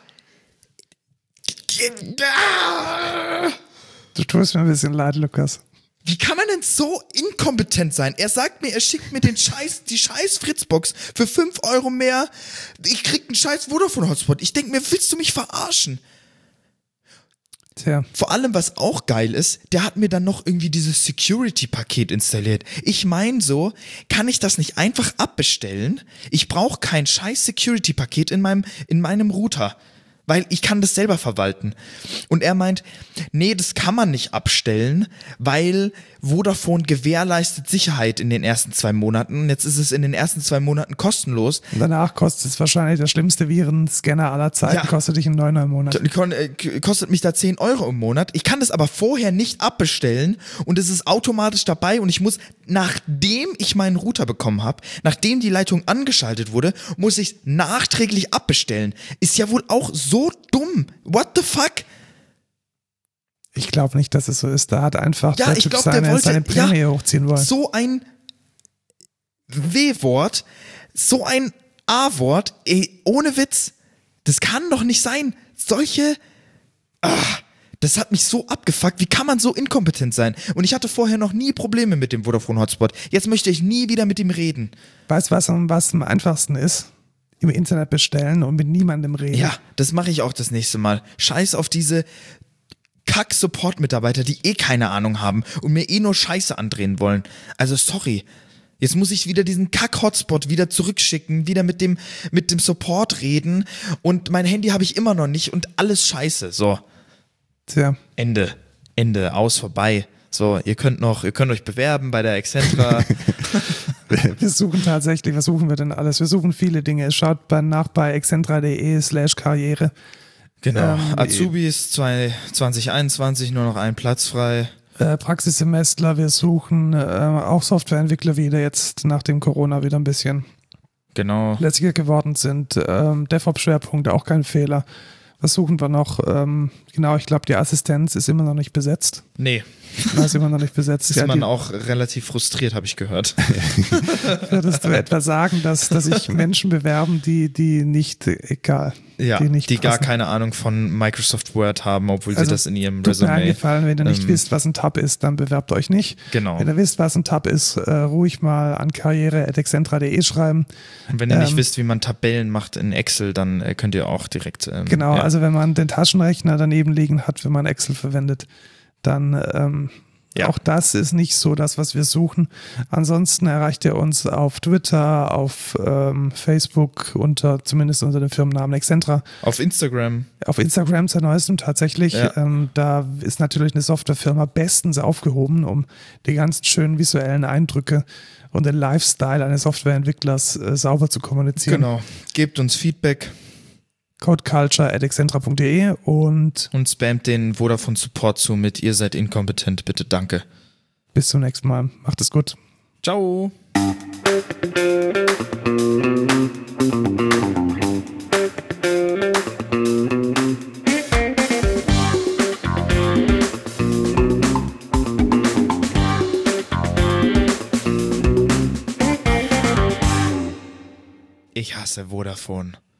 Speaker 1: Du tust mir ein bisschen leid, Lukas.
Speaker 2: Wie kann man denn so inkompetent sein? Er sagt mir, er schickt mir den Scheiß, die scheiß Fritzbox für fünf Euro mehr. Ich krieg einen scheiß Vodafone-Hotspot. Ich denke mir, willst du mich verarschen?
Speaker 1: Tja.
Speaker 2: Vor allem, was auch geil ist, der hat mir dann noch irgendwie dieses Security-Paket installiert. Ich meine so, kann ich das nicht einfach abbestellen? Ich brauche kein scheiß Security-Paket in meinem, in meinem Router. Weil ich kann das selber verwalten. Und er meint, nee, das kann man nicht abstellen, weil Vodafone gewährleistet Sicherheit in den ersten zwei Monaten. Und jetzt ist es in den ersten zwei Monaten kostenlos.
Speaker 1: Und danach kostet es wahrscheinlich der schlimmste Virenscanner aller Zeiten, ja. Kostet dich einen Neuner im Monat.
Speaker 2: Kostet mich da zehn Euro im Monat. Ich kann das aber vorher nicht abbestellen und es ist automatisch dabei und ich muss, nachdem ich meinen Router bekommen habe, nachdem die Leitung angeschaltet wurde, muss ich es nachträglich abbestellen. Ist ja wohl auch so dumm. What the fuck?
Speaker 1: Ich glaube nicht, dass es so ist. Da hat einfach
Speaker 2: ja,
Speaker 1: der
Speaker 2: ich
Speaker 1: Typ
Speaker 2: glaub,
Speaker 1: seine,
Speaker 2: der wollte,
Speaker 1: seine Prämie
Speaker 2: ja,
Speaker 1: hochziehen wollen.
Speaker 2: So ein W-Wort, so ein A-Wort, ey, ohne Witz, das kann doch nicht sein. Solche, ach, das hat mich so abgefuckt. Wie kann man so inkompetent sein? Und ich hatte vorher noch nie Probleme mit dem Vodafone Hotspot. Jetzt möchte ich nie wieder mit ihm reden.
Speaker 1: Weißt du, was, was am einfachsten ist? Im Internet bestellen und mit niemandem reden.
Speaker 2: Ja, das mache ich auch das nächste Mal. Scheiß auf diese Kack-Support-Mitarbeiter, die eh keine Ahnung haben und mir eh nur Scheiße andrehen wollen. Also sorry. Jetzt muss ich wieder diesen Kack-Hotspot wieder zurückschicken, wieder mit dem, mit dem Support reden und mein Handy habe ich immer noch nicht und alles Scheiße. So.
Speaker 1: Tja.
Speaker 2: Ende. Ende. Aus, vorbei. So, ihr könnt noch, ihr könnt euch bewerben bei der Excentra.
Speaker 1: Wir suchen tatsächlich, was suchen wir denn alles? Wir suchen viele Dinge. Schaut bei, nach bei excentra.de slash Karriere.
Speaker 2: Genau.
Speaker 1: Ähm,
Speaker 2: Azubis zwanzig einundzwanzig, nur noch ein Platz frei.
Speaker 1: Äh, Praxissemestler, wir suchen äh, auch Softwareentwickler wieder jetzt nach dem Corona wieder ein bisschen
Speaker 2: genau.
Speaker 1: lässiger geworden sind. Ähm, DevOps-Schwerpunkt, auch kein Fehler. Was suchen wir noch? Ähm, genau, ich glaube, die Assistenz ist immer noch nicht besetzt.
Speaker 2: Nee.
Speaker 1: Da ist immer noch nicht besetzt.
Speaker 2: Ist
Speaker 1: ja,
Speaker 2: man
Speaker 1: die,
Speaker 2: auch relativ frustriert, habe ich gehört.
Speaker 1: Würdest du etwa sagen, dass, dass sich Menschen bewerben, die, die nicht, egal.
Speaker 2: Ja,
Speaker 1: die, nicht
Speaker 2: die gar
Speaker 1: passen.
Speaker 2: keine Ahnung von Microsoft Word haben, obwohl
Speaker 1: also,
Speaker 2: sie das in ihrem
Speaker 1: tut
Speaker 2: Resume...
Speaker 1: mir eingefallen, wenn ihr nicht
Speaker 2: ähm,
Speaker 1: wisst, was ein Tab ist, dann bewerbt euch nicht.
Speaker 2: Genau.
Speaker 1: Wenn ihr wisst, was ein Tab ist, äh, ruhig mal an karriere at excentra.de schreiben.
Speaker 2: Und wenn ihr
Speaker 1: ähm,
Speaker 2: nicht wisst, wie man Tabellen macht in Excel, dann äh, könnt ihr auch direkt... Ähm,
Speaker 1: genau,
Speaker 2: ja.
Speaker 1: also wenn man den Taschenrechner daneben liegen hat, wenn man Excel verwendet, dann... Ähm,
Speaker 2: Ja.
Speaker 1: Auch das ist nicht so das, was wir suchen. Ansonsten erreicht ihr uns auf Twitter, auf ähm, Facebook, unter zumindest unter dem Firmennamen Excentra.
Speaker 2: Auf Instagram.
Speaker 1: Auf Instagram seit neuestem tatsächlich.
Speaker 2: Ja.
Speaker 1: Ähm, da ist natürlich eine Softwarefirma bestens aufgehoben, um die ganzen schönen visuellen Eindrücke und den Lifestyle eines Softwareentwicklers äh, sauber zu kommunizieren.
Speaker 2: Genau. Gebt uns Feedback.
Speaker 1: codeculture at excentra punkt de und
Speaker 2: Und spamt den Vodafone Support zu mit ihr seid inkompetent, bitte danke.
Speaker 1: bis zum nächsten Mal. Macht es gut.
Speaker 2: Ciao. Ich hasse Vodafone.